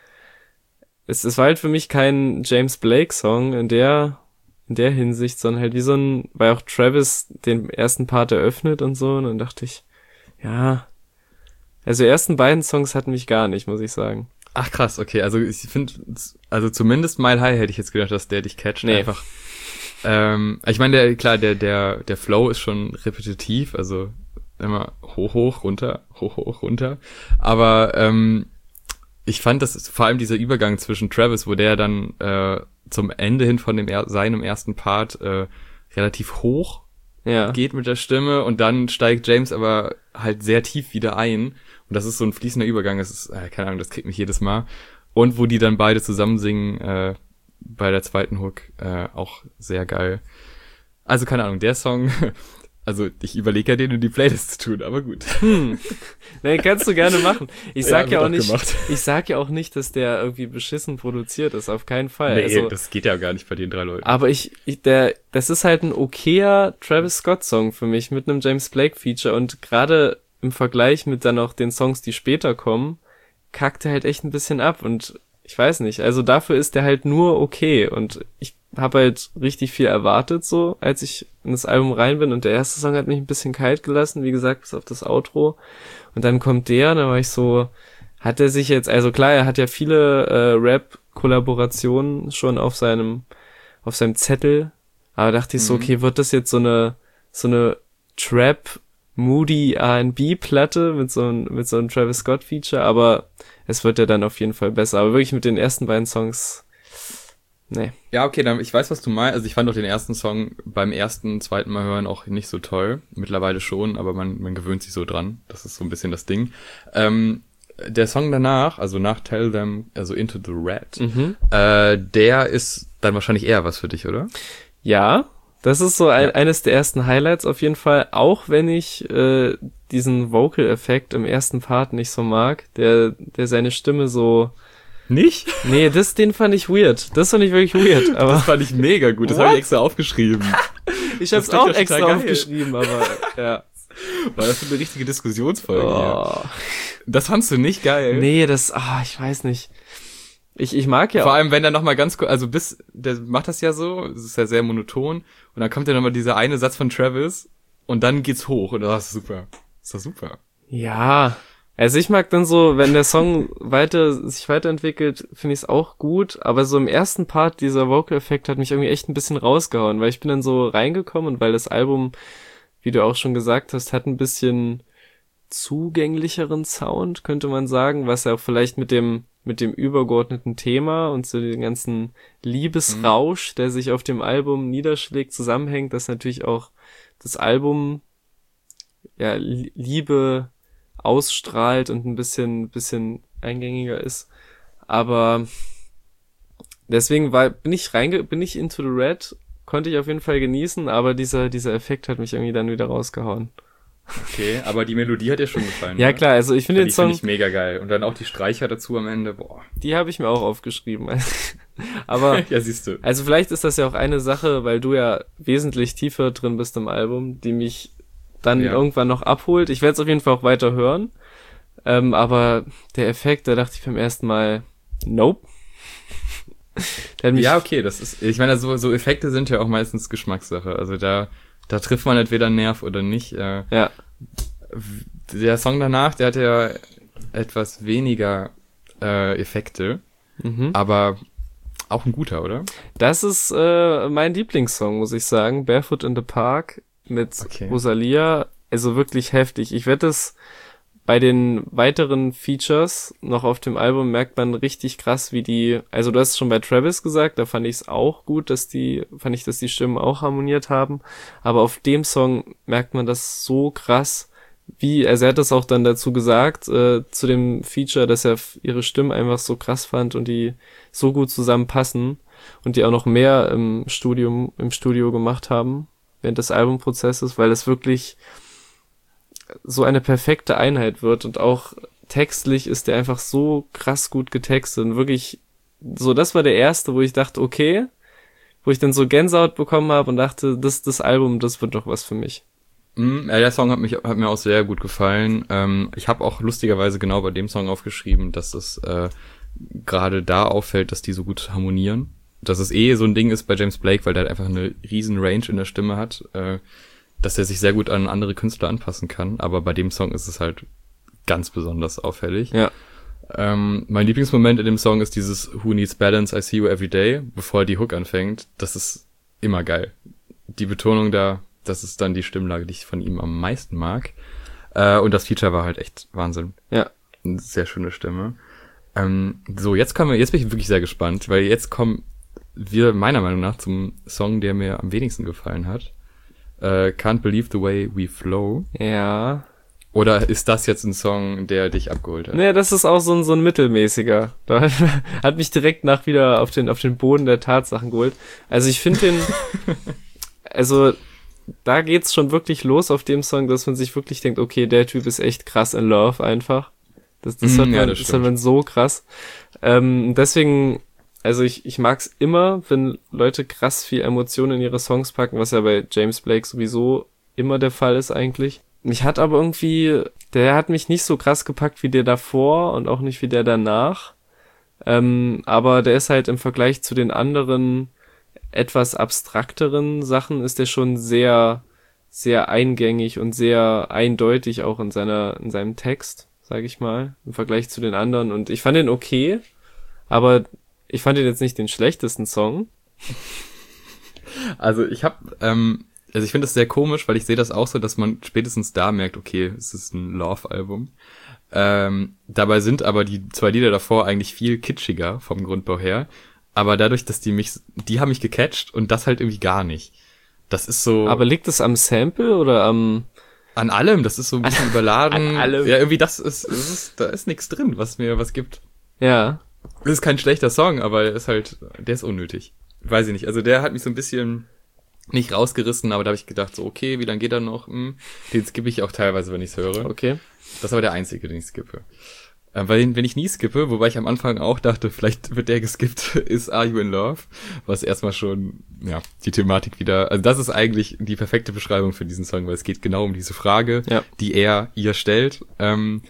Es, es war halt für mich kein James Blake Song in der in der Hinsicht, sondern halt wie so ein, weil auch Travis den ersten Part eröffnet und so, und dann dachte ich, ja... Also die ersten beiden Songs hatten mich gar nicht, muss ich sagen. Ach krass, okay, also ich finde, also zumindest Mile High hätte ich jetzt gedacht, dass der dich catcht. Nee. Einfach. Ähm, ich meine, der, klar, der, der, der Flow ist schon repetitiv, also immer hoch, hoch, runter, hoch, hoch, runter. Aber ähm, ich fand, das ist vor allem dieser Übergang zwischen Travis, wo der dann äh, zum Ende hin von dem er- seinem ersten Part äh, relativ hoch Ja. geht mit der Stimme und dann steigt James aber halt sehr tief wieder ein. Und das ist so ein fließender Übergang, das ist, äh, keine Ahnung, das kriegt mich jedes Mal. Und wo die dann beide zusammen singen, äh, bei der zweiten Hook, äh, auch sehr geil. Also keine Ahnung, der Song, also ich überlege ja, den in die Playlist zu tun, aber gut. Hm. Nee, kannst du gerne machen. Ich sag ja, Ja, auch wird auch nicht, gemacht. ich sag ja auch nicht, dass der irgendwie beschissen produziert ist, auf keinen Fall. Nee, also, das geht ja gar nicht bei den drei Leuten. aber ich, ich, der, das ist halt ein okayer Travis Scott Song für mich mit einem James Blake Feature, und gerade im Vergleich mit dann auch den Songs, die später kommen, kackt er halt echt ein bisschen ab, und ich weiß nicht, also dafür ist der halt nur okay, und ich habe halt richtig viel erwartet so, als ich in das Album rein bin, und der erste Song hat mich ein bisschen kalt gelassen, wie gesagt, bis auf das Outro, und dann kommt der, da war ich so, hat er sich jetzt, also klar, er hat ja viele äh, Rap-Kollaborationen schon auf seinem auf seinem Zettel, aber dachte ich so, Mhm. okay, wird das jetzt so eine so eine Trap Moody R and B Platte mit so einem mit so einem Travis Scott Feature, aber es wird ja dann auf jeden Fall besser, aber wirklich mit den ersten beiden Songs, nee. Ja, okay, dann, ich weiß, was du meinst. Also ich fand auch den ersten Song beim ersten, zweiten Mal hören auch nicht so toll. Mittlerweile schon, aber man, man gewöhnt sich so dran. Das ist so ein bisschen das Ding. Ähm, der Song danach, also nach Tell Them, also Into the Red, Mhm. äh, der ist dann wahrscheinlich eher was für dich, oder? Ja, das ist so ein, Ja. eines der ersten Highlights auf jeden Fall, auch wenn ich äh, diesen Vocal-Effekt im ersten Part nicht so mag, der der seine Stimme so... Nicht? Nee, das, den fand ich weird. Das fand ich wirklich weird, aber Das fand ich mega gut. Das What? habe ich extra aufgeschrieben. ich das hab's klingt auch ja total extra geil. aufgeschrieben, aber ja. Weil das ist eine richtige Diskussionsfolge hier. Oh. Das fandst du nicht geil? Nee, das, ah, ich weiß nicht. Ich, ich mag ja Vor auch, allem, wenn er nochmal ganz kurz, also bis, der macht das ja so, es ist ja sehr monoton, und dann kommt ja nochmal dieser eine Satz von Travis, und dann geht's hoch, und das ist super. Das ist doch super. ja, also ich mag dann so, wenn der Song weiter, sich weiterentwickelt, finde ich es auch gut, aber so im ersten Part, dieser Vocal-Effekt hat mich irgendwie echt ein bisschen rausgehauen, weil ich bin dann so reingekommen, und weil das Album, wie du auch schon gesagt hast, hat ein bisschen zugänglicheren Sound, könnte man sagen, was ja auch vielleicht mit dem mit dem übergeordneten Thema und so den ganzen Liebesrausch, der sich auf dem Album niederschlägt, zusammenhängt, dass natürlich auch das Album ja Liebe ausstrahlt und ein bisschen bisschen eingängiger ist, aber deswegen war bin ich reinge bin ich into the Red, konnte ich auf jeden Fall genießen, aber dieser dieser Effekt hat mich irgendwie dann wieder rausgehauen. Okay, aber die Melodie hat dir schon gefallen. Ja ne? klar, also ich finde den Die finde Song, ich mega geil. Und dann auch die Streicher dazu am Ende, boah. die habe ich mir auch aufgeschrieben. Aber Ja, siehst du. also vielleicht ist das ja auch eine Sache, weil du ja wesentlich tiefer drin bist im Album, die mich dann Ja. irgendwann noch abholt. Ich werde es auf jeden Fall auch weiter hören. Ähm, aber der Effekt, da dachte ich beim ersten Mal, nope. Der hat mich, Ja, okay, das ist, ich meine, so, so Effekte sind ja auch meistens Geschmackssache. Also da, da trifft man entweder einen Nerv oder nicht. Äh, ja, Der Song danach, der hat ja etwas weniger äh, Effekte, mhm. aber auch ein guter, oder? Das ist äh, mein Lieblingssong, muss ich sagen. Barefoot in the Park mit Okay. Rosalia. Also wirklich heftig. Ich werde das bei den weiteren Features noch auf dem Album merkt man richtig krass, wie die, also du hast es schon bei Travis gesagt, da fand ich es auch gut, dass die, fand ich, dass die Stimmen auch harmoniert haben, aber auf dem Song merkt man das so krass, wie, also er hat das auch dann dazu gesagt, äh, zu dem Feature, dass er ihre Stimmen einfach so krass fand und die so gut zusammenpassen und die auch noch mehr im Studium, im Studio gemacht haben, während des Albumprozesses, weil es wirklich so eine perfekte Einheit wird und auch textlich ist der einfach so krass gut getextet und wirklich so, das war der erste, wo ich dachte, okay, wo ich dann so Gänsehaut bekommen habe und dachte, das, das Album, das wird doch was für mich. Mm, ja, der Song hat mich hat mir auch sehr gut gefallen. Ähm, ich habe auch lustigerweise genau bei dem Song aufgeschrieben, dass es äh, gerade da auffällt, dass die so gut harmonieren. Dass es eh so ein Ding ist bei James Blake, weil der halt einfach eine riesen Range in der Stimme hat, äh, dass er sich sehr gut an andere Künstler anpassen kann. Aber bei dem Song ist es halt ganz besonders auffällig. Ja. Ähm, mein Lieblingsmoment in dem Song ist dieses Who Needs Balance, I See You Every Day, bevor die Hook anfängt. Das ist immer geil. Die Betonung da, das ist dann die Stimmlage, die ich von ihm am meisten mag. Äh, und das Feature war halt echt Wahnsinn. Ja. Eine sehr schöne Stimme. Ähm, so, jetzt kommen wir, jetzt bin ich wirklich sehr gespannt, weil jetzt kommen wir meiner Meinung nach zum Song, der mir am wenigsten gefallen hat. Äh, Can't Believe the Way We Flow. Ja. Oder ist das jetzt ein Song, der dich abgeholt hat? Nee, das ist auch so ein, so ein mittelmäßiger. Da hat mich direkt nach wieder auf den, auf den Boden der Tatsachen geholt. Also ich finde den, also da geht's schon wirklich los auf dem Song, dass man sich wirklich denkt, okay, der Typ ist echt krass in Love einfach. Das, das, mm, hört, man, ja, das, das hört man so krass. Ähm, deswegen, also ich, ich mag's immer, wenn Leute krass viel Emotionen in ihre Songs packen, was ja bei James Blake sowieso immer der Fall ist eigentlich. Mich hat aber irgendwie, der hat mich nicht so krass gepackt wie der davor und auch nicht wie der danach. Ähm, aber der ist halt im Vergleich zu den anderen etwas abstrakteren Sachen ist der schon sehr, sehr eingängig und sehr eindeutig auch in seiner, in seinem Text, sag ich mal, im Vergleich zu den anderen. Und ich fand den okay, aber ich fand den jetzt nicht den schlechtesten Song. Also ich hab, ähm, also ich finde das sehr komisch, weil ich sehe das auch so, dass man spätestens da merkt, okay, es ist ein Love-Album. Ähm, dabei sind aber die zwei Lieder davor eigentlich viel kitschiger vom Grundbau her. Aber dadurch, dass die mich, die haben mich gecatcht und das halt irgendwie gar nicht. Das ist so. Aber liegt es am Sample oder am? An allem, das ist so ein bisschen überladen. An allem. Ja, irgendwie das ist, das ist, da ist nichts drin, was mir was gibt. Ja. Das ist kein schlechter Song, aber der ist halt, der ist unnötig. Weiß ich nicht. Also der hat mich so ein bisschen nicht rausgerissen, aber da habe ich gedacht, so okay, wie lange geht er noch? Hm, den skippe ich auch teilweise, wenn ich es höre. Okay. Das ist aber der einzige, den ich skippe. Äh, weil wenn ich nie skippe, wobei ich am Anfang auch dachte, vielleicht wird der geskippt, ist Are You in Love? Was erstmal schon, ja, die Thematik wieder, also das ist eigentlich die perfekte Beschreibung für diesen Song, weil es geht genau um diese Frage, ja. die er ihr stellt. Ähm,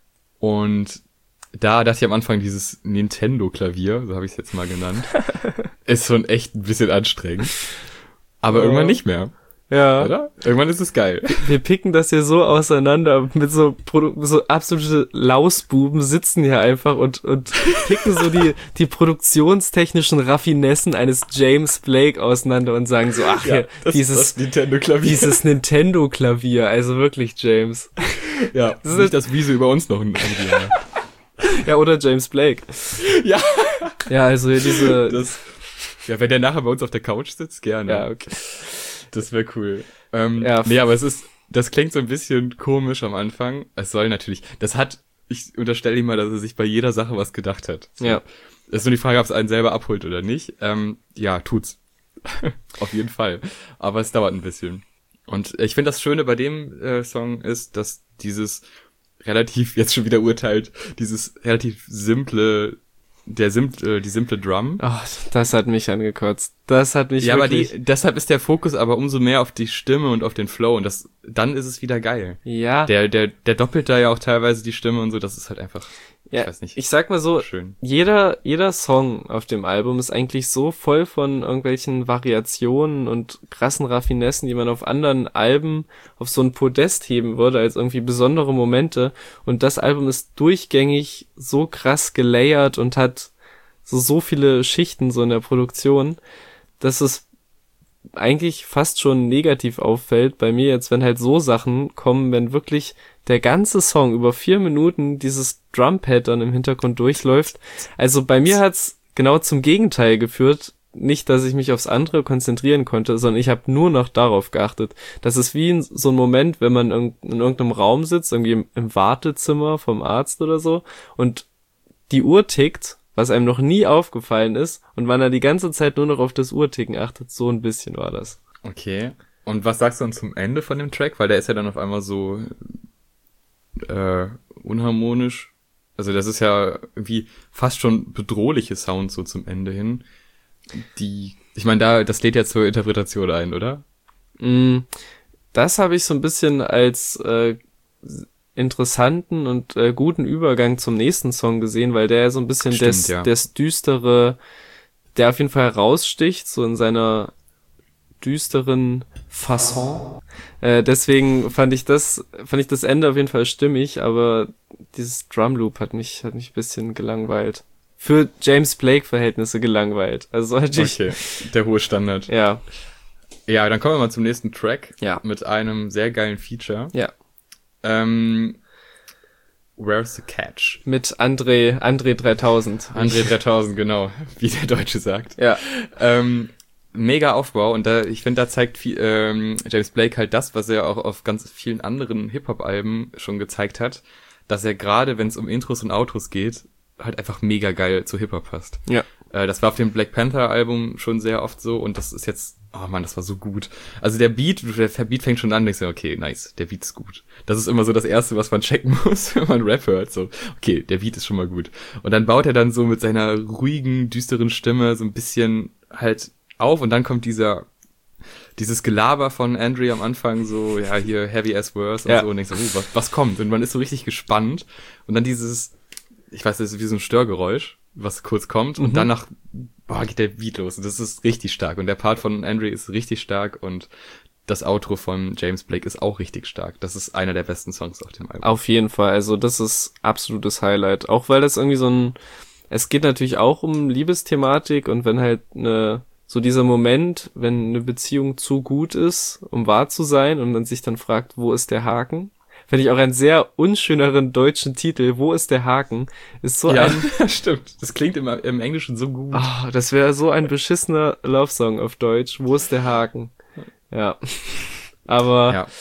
und da dachte ich am Anfang, dieses Nintendo-Klavier, so habe ich es jetzt mal genannt, ist schon echt ein bisschen anstrengend. Aber oh. irgendwann nicht mehr. Ja. Oder? Irgendwann ist es geil. Wir picken das hier so auseinander mit so, Produ- so absolute Lausbuben sitzen hier einfach und, und picken so die, die produktionstechnischen Raffinessen eines James Blake auseinander und sagen so, ach, ja, hier, das, dieses, das Nintendo-Klavier. dieses Nintendo-Klavier, also wirklich James. Ja, das ist nicht das Wieso über uns noch ein Jahr. Ja, oder James Blake. Ja. Ja, also hier diese... Das, ja, wenn der nachher bei uns auf der Couch sitzt, gerne. Ja, okay. Das wäre cool. Ähm, ja. Nee, aber es ist, das klingt so ein bisschen komisch am Anfang. Es soll natürlich, das hat, ich unterstelle ihm mal, dass er sich bei jeder Sache was gedacht hat. So. Ja. Es ist nur die Frage, ob es einen selber abholt oder nicht. Ähm, ja, tut's. Auf jeden Fall. Aber es dauert ein bisschen. Und ich finde, das Schöne bei dem äh, Song ist, dass dieses relativ, jetzt schon wieder urteilt, dieses relativ simple, der simple, die simple Drum. Ach, das hat mich angekotzt. Das hat mich ja, wirklich... aber die, deshalb ist der Fokus aber umso mehr auf die Stimme und auf den Flow und das, dann ist es wieder geil. Ja. Der, der, der doppelt da ja auch teilweise die Stimme und so, das ist halt einfach, ja, ich weiß nicht. Ich sag mal so, schön. jeder, jeder Song auf dem Album ist eigentlich so voll von irgendwelchen Variationen und krassen Raffinessen, die man auf anderen Alben auf so ein Podest heben würde, als irgendwie besondere Momente. Und das Album ist durchgängig so krass gelayert und hat so, so viele Schichten so in der Produktion, dass es eigentlich fast schon negativ auffällt bei mir jetzt, wenn halt so Sachen kommen, wenn wirklich der ganze Song über vier Minuten dieses Drumpad dann im Hintergrund durchläuft. Also bei mir hat's genau zum Gegenteil geführt. Nicht, dass ich mich aufs andere konzentrieren konnte, sondern ich habe nur noch darauf geachtet. Das ist wie in so ein Moment, wenn man in, in irgendeinem Raum sitzt, irgendwie im, im Wartezimmer vom Arzt oder so, und die Uhr tickt, was einem noch nie aufgefallen ist, und man da die ganze Zeit nur noch auf das Uhrticken achtet. So ein bisschen war das. Okay. Und was sagst du dann zum Ende von dem Track? Weil der ist ja dann auf einmal so äh, unharmonisch. Also das ist ja irgendwie fast schon bedrohliche Sounds so zum Ende hin. Die, ich meine, da, das lädt ja zur Interpretation ein, oder? Mm, das habe ich so ein bisschen als äh, interessanten und äh, guten Übergang zum nächsten Song gesehen, weil der ja so ein bisschen Stimmt, das, ja. das düstere, der auf jeden Fall heraussticht, so in seiner düsteren Fasson. Äh, deswegen fand ich das, fand ich das Ende auf jeden Fall stimmig, aber dieses Drumloop hat mich, hat mich ein bisschen gelangweilt. Für James Blake-Verhältnisse gelangweilt. Also natürlich. Okay, der hohe Standard. Ja. Ja, dann kommen wir mal zum nächsten Track. Ja. Mit einem sehr geilen Feature. Ja. Ähm, Where's the Catch? Mit André, André dreitausend. André dreitausend, genau, wie der Deutsche sagt. Ja. Ähm, mega Aufbau, und da, ich finde, da zeigt viel, ähm, James Blake halt das, was er auch auf ganz vielen anderen Hip-Hop-Alben schon gezeigt hat, dass er gerade, wenn es um Intros und Outros geht, halt einfach mega geil zu Hip-Hop passt. Ja. Äh, das war auf dem Black Panther Album schon sehr oft so, und das ist jetzt, oh man, das war so gut. Also der Beat, der Beat fängt schon an, denkst du, okay, nice, der Beat ist gut. Das ist immer so das Erste, was man checken muss, wenn man Rap hört, so, okay, der Beat ist schon mal gut. Und dann baut er dann so mit seiner ruhigen, düsteren Stimme so ein bisschen halt auf, und dann kommt dieser, dieses Gelaber von Andre am Anfang, so, ja, hier, heavy as worse und ja. so, und denkst so, oh, was, was kommt? Und man ist so richtig gespannt, und dann dieses, ich weiß, das ist wie so ein Störgeräusch, was kurz kommt, Mhm. und danach, boah, geht der Beat los, und das ist richtig stark, und der Part von Andre ist richtig stark, und das Outro von James Blake ist auch richtig stark. Das ist einer der besten Songs auf dem Album. Auf jeden Fall, also das ist absolutes Highlight. Auch weil das irgendwie so ein, es geht natürlich auch um Liebesthematik, und wenn halt eine, so dieser Moment, wenn eine Beziehung zu gut ist, um wahr zu sein, und man sich dann fragt, wo ist der Haken? Finde ich auch einen sehr unschöneren deutschen Titel, wo ist der Haken? Ist so ja, ein, stimmt. Das klingt im, im Englischen so gut. oh, das wäre so ein beschissener Love-Song auf Deutsch. Wo ist der Haken? Ja. Aber, Ja.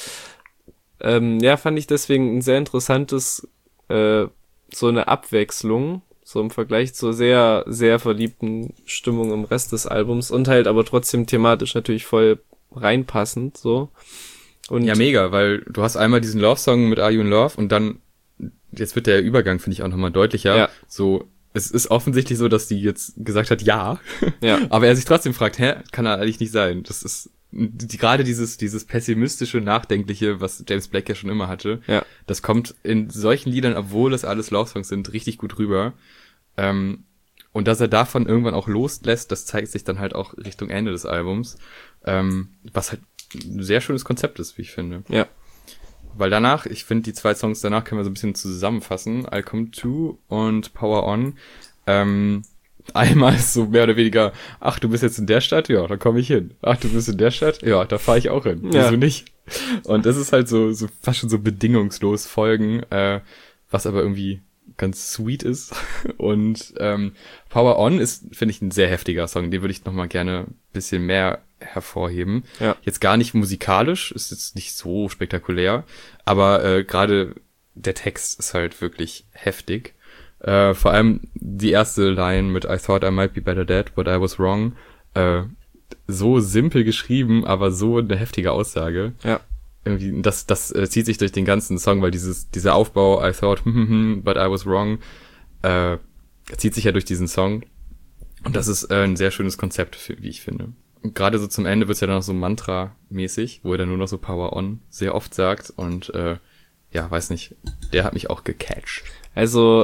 ähm, ja, fand ich deswegen ein sehr interessantes, äh, so eine Abwechslung, so im Vergleich zur sehr, sehr verliebten Stimmung im Rest des Albums, und halt aber trotzdem thematisch natürlich voll reinpassend, so. Und Ja, mega, weil du hast einmal diesen Love-Song mit Are You in Love, und dann, jetzt wird der Übergang, finde ich, auch nochmal deutlicher. Ja. So, es ist offensichtlich so, dass die jetzt gesagt hat, ja. Ja. Aber er sich trotzdem fragt, hä, kann er eigentlich nicht sein. Das ist die, gerade dieses, dieses pessimistische, nachdenkliche, was James Blake ja schon immer hatte. Ja. Das kommt in solchen Liedern, obwohl es alles Love-Songs sind, richtig gut rüber. Ähm, und dass er davon irgendwann auch loslässt, das zeigt sich dann halt auch Richtung Ende des Albums. Ähm, was halt ein sehr schönes Konzept ist, wie ich finde. Ja. Weil danach, ich finde, die zwei Songs danach können wir so ein bisschen zusammenfassen. I'll Come To und Power On. Ähm, einmal ist so mehr oder weniger, ach, du bist jetzt in der Stadt? Ja, da komme ich hin. Ach, du bist in der Stadt? Ja, da fahre ich auch hin. Ja. Wieso nicht? Und das ist halt so, so fast schon so bedingungslos folgen, äh, was aber irgendwie ganz sweet ist. Und ähm, Power On ist, finde ich, ein sehr heftiger Song. Den würde ich noch mal gerne ein bisschen mehr hervorheben. Ja. Jetzt gar nicht musikalisch, ist jetzt nicht so spektakulär, aber äh, gerade der Text ist halt wirklich heftig. Äh, vor allem die erste Line mit I thought I might be better dead, but I was wrong. Äh, so simpel geschrieben, aber so eine heftige Aussage. Ja. Irgendwie, das, das äh, zieht sich durch den ganzen Song, weil dieses, dieser Aufbau, I thought, but I was wrong, äh, zieht sich ja durch diesen Song. Und das ist äh, ein sehr schönes Konzept, für, wie ich finde. Und gerade so zum Ende wird's ja dann noch so Mantra-mäßig, wo er dann nur noch so Power On sehr oft sagt. Und äh, ja, weiß nicht, der hat mich auch gecatcht. Also,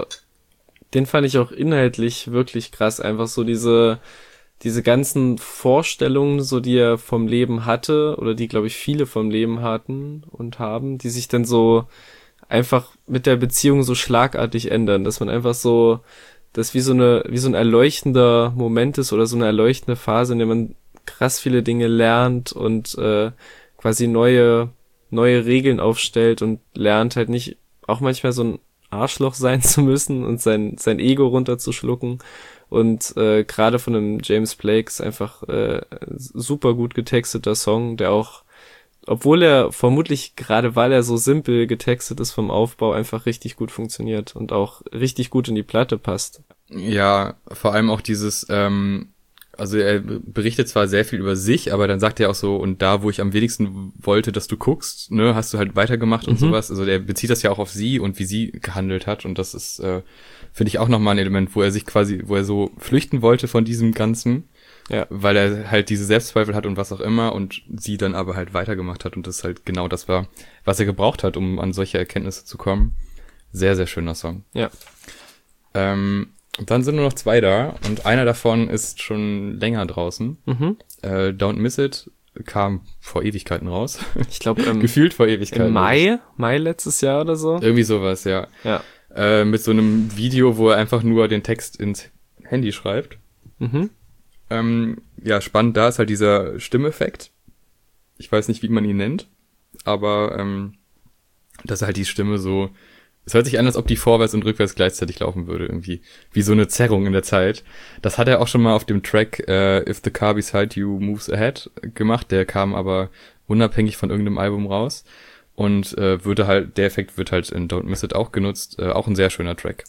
den fand ich auch inhaltlich wirklich krass. Einfach so diese, diese ganzen Vorstellungen, so die er vom Leben hatte, oder die, glaube ich, viele vom Leben hatten und haben, die sich dann so einfach mit der Beziehung so schlagartig ändern, dass man einfach so, das wie so eine, wie so ein erleuchtender Moment ist oder so eine erleuchtende Phase, in der man krass viele Dinge lernt und äh, quasi neue neue Regeln aufstellt und lernt halt nicht auch manchmal so ein Arschloch sein zu müssen und sein sein Ego runterzuschlucken. Und äh, gerade von einem James Blake ist einfach äh, super gut getexteter Song, der auch, obwohl er vermutlich, gerade weil er so simpel getextet ist vom Aufbau, einfach richtig gut funktioniert und auch richtig gut in die Platte passt. Ja, vor allem auch dieses, ähm, also er berichtet zwar sehr viel über sich, aber dann sagt er auch so, und da, wo ich am wenigsten wollte, dass du guckst, ne, hast du halt weitergemacht und Mhm. sowas. Also der bezieht das ja auch auf sie und wie sie gehandelt hat, und das ist, äh, finde ich, auch nochmal ein Element, wo er sich quasi, wo er so flüchten wollte von diesem Ganzen, Ja. weil er halt diese Selbstzweifel hat und was auch immer, und sie dann aber halt weitergemacht hat, und das halt genau das war, was er gebraucht hat, um an solche Erkenntnisse zu kommen. Sehr, sehr schöner Song. Ja. Ähm, und dann sind nur noch zwei da, und einer davon ist schon länger draußen. Mhm. Äh, Don't Miss It kam vor Ewigkeiten raus. Ich glaube, ähm, Gefühlt vor Ewigkeiten. im Mai, Mai letztes Jahr oder so. Irgendwie sowas, ja. Ja. Äh, mit so einem Video, wo er einfach nur den Text ins Handy schreibt. Mhm. Ähm, ja, spannend da ist halt dieser Stimmeffekt. Ich weiß nicht, wie man ihn nennt, aber ähm, dass halt die Stimme so, es hört sich an, als ob die vorwärts und rückwärts gleichzeitig laufen würde, irgendwie. Wie so eine Zerrung in der Zeit. Das hat er auch schon mal auf dem Track äh, If the Car Beside You Moves Ahead gemacht. Der kam aber unabhängig von irgendeinem Album raus. Und äh, würde halt, der Effekt wird halt in Don't Miss It auch genutzt. Äh, auch ein sehr schöner Track.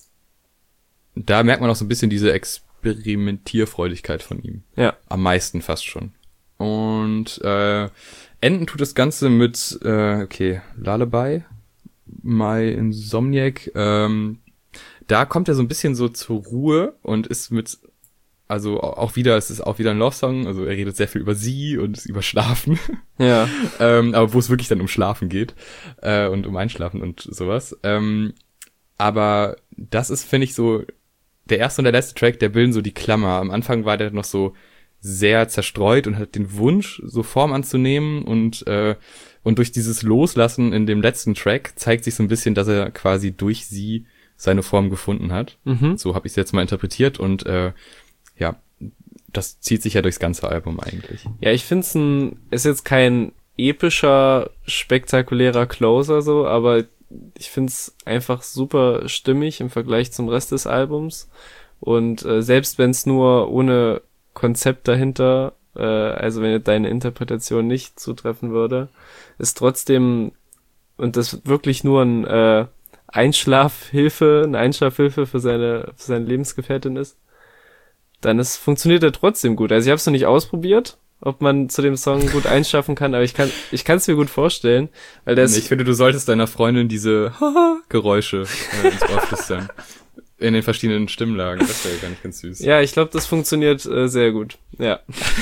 Da merkt man auch so ein bisschen diese Experimentierfreudigkeit von ihm. Ja. Am meisten fast schon. Und äh, enden tut das Ganze mit, äh, okay, Lullaby, My Insomniac. Ähm, da kommt er so ein bisschen so zur Ruhe und ist mit, also auch wieder, es ist auch wieder ein Love-Song, also er redet sehr viel über sie und über Schlafen. Ja. ähm, aber wo es wirklich dann um Schlafen geht äh, und um Einschlafen und sowas. Ähm, aber das ist, finde ich, so der erste und der letzte Track, der bilden so die Klammer. Am Anfang war der noch so sehr zerstreut und hat den Wunsch, so Form anzunehmen, und äh, und durch dieses Loslassen in dem letzten Track zeigt sich so ein bisschen, dass er quasi durch sie seine Form gefunden hat. Mhm. So habe ich es jetzt mal interpretiert, und äh, ja, das zieht sich ja durchs ganze Album eigentlich. Ja, ich find's ein, ist jetzt kein epischer, spektakulärer Closer so, aber ich find's einfach super stimmig im Vergleich zum Rest des Albums. Und äh, selbst wenn es nur ohne Konzept dahinter, äh, also wenn deine Interpretation nicht zutreffen würde, ist trotzdem, und das wirklich nur ein äh, Einschlafhilfe, eine Einschlafhilfe für seine, für seine Lebensgefährtin ist, dann ist, funktioniert er trotzdem gut. Also ich habe es noch nicht ausprobiert, ob man zu dem Song gut einschlafen kann, aber ich kann ich kann es mir gut vorstellen, weil der ist, Ich finde, du solltest deiner Freundin diese Geräusche äh, ins Ohr flüstern. In den verschiedenen Stimmlagen. Das wäre ja gar nicht ganz süß. ja, ich glaube, das funktioniert äh, sehr gut. Ja.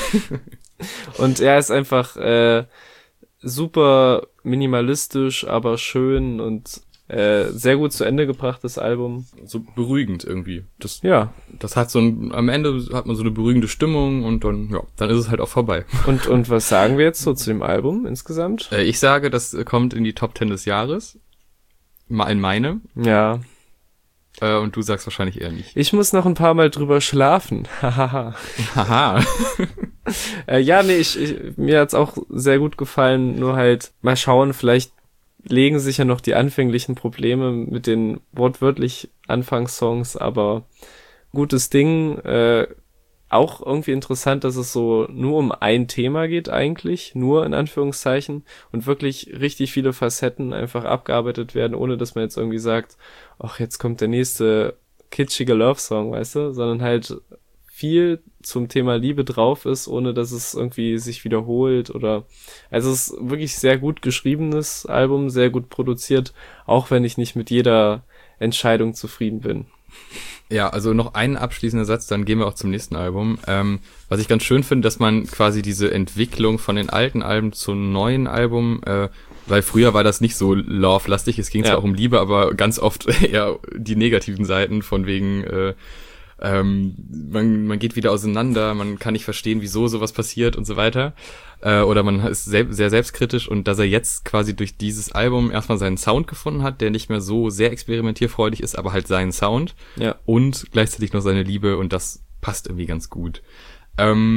Und er ist einfach äh, super minimalistisch, aber schön und äh, sehr gut zu Ende gebracht, das Album. So beruhigend irgendwie. Das, Ja. das hat so ein, am Ende hat man so eine beruhigende Stimmung, und dann, ja, dann ist es halt auch vorbei. Und und was sagen wir jetzt so zu dem Album insgesamt? Äh, ich sage, das kommt in die Top Ten des Jahres. Mal in meine. Ja. Äh, und du sagst wahrscheinlich eher nicht. Ich muss noch ein paar Mal drüber schlafen. Hahaha. Haha. äh, ja, nee, ich, ich, mir hat's auch sehr gut gefallen, nur halt mal schauen, vielleicht legen sich ja noch die anfänglichen Probleme mit den wortwörtlich Anfangssongs, aber gutes Ding, äh, auch irgendwie interessant, dass es so nur um ein Thema geht eigentlich, nur in Anführungszeichen, und wirklich richtig viele Facetten einfach abgearbeitet werden, ohne dass man jetzt irgendwie sagt, ach, jetzt kommt der nächste kitschige Love-Song, weißt du, sondern halt viel zum Thema Liebe drauf ist, ohne dass es irgendwie sich wiederholt oder, also es ist wirklich sehr gut geschriebenes Album, sehr gut produziert, auch wenn ich nicht mit jeder Entscheidung zufrieden bin. Ja, also noch ein abschließender Satz, dann gehen wir auch zum nächsten Album. Ähm, was ich ganz schön finde, dass man quasi diese Entwicklung von den alten Alben zum neuen Album, äh, weil früher war das nicht so love-lastig, es ging Ja. zwar auch um Liebe, aber ganz oft eher die negativen Seiten, von wegen, äh, ähm, man, man geht wieder auseinander, man kann nicht verstehen, wieso sowas passiert und so weiter. Äh, oder man ist sel- sehr selbstkritisch, und dass er jetzt quasi durch dieses Album erstmal seinen Sound gefunden hat, der nicht mehr so sehr experimentierfreudig ist, aber halt seinen Sound. Ja. Und gleichzeitig noch seine Liebe, und das passt irgendwie ganz gut. Ähm,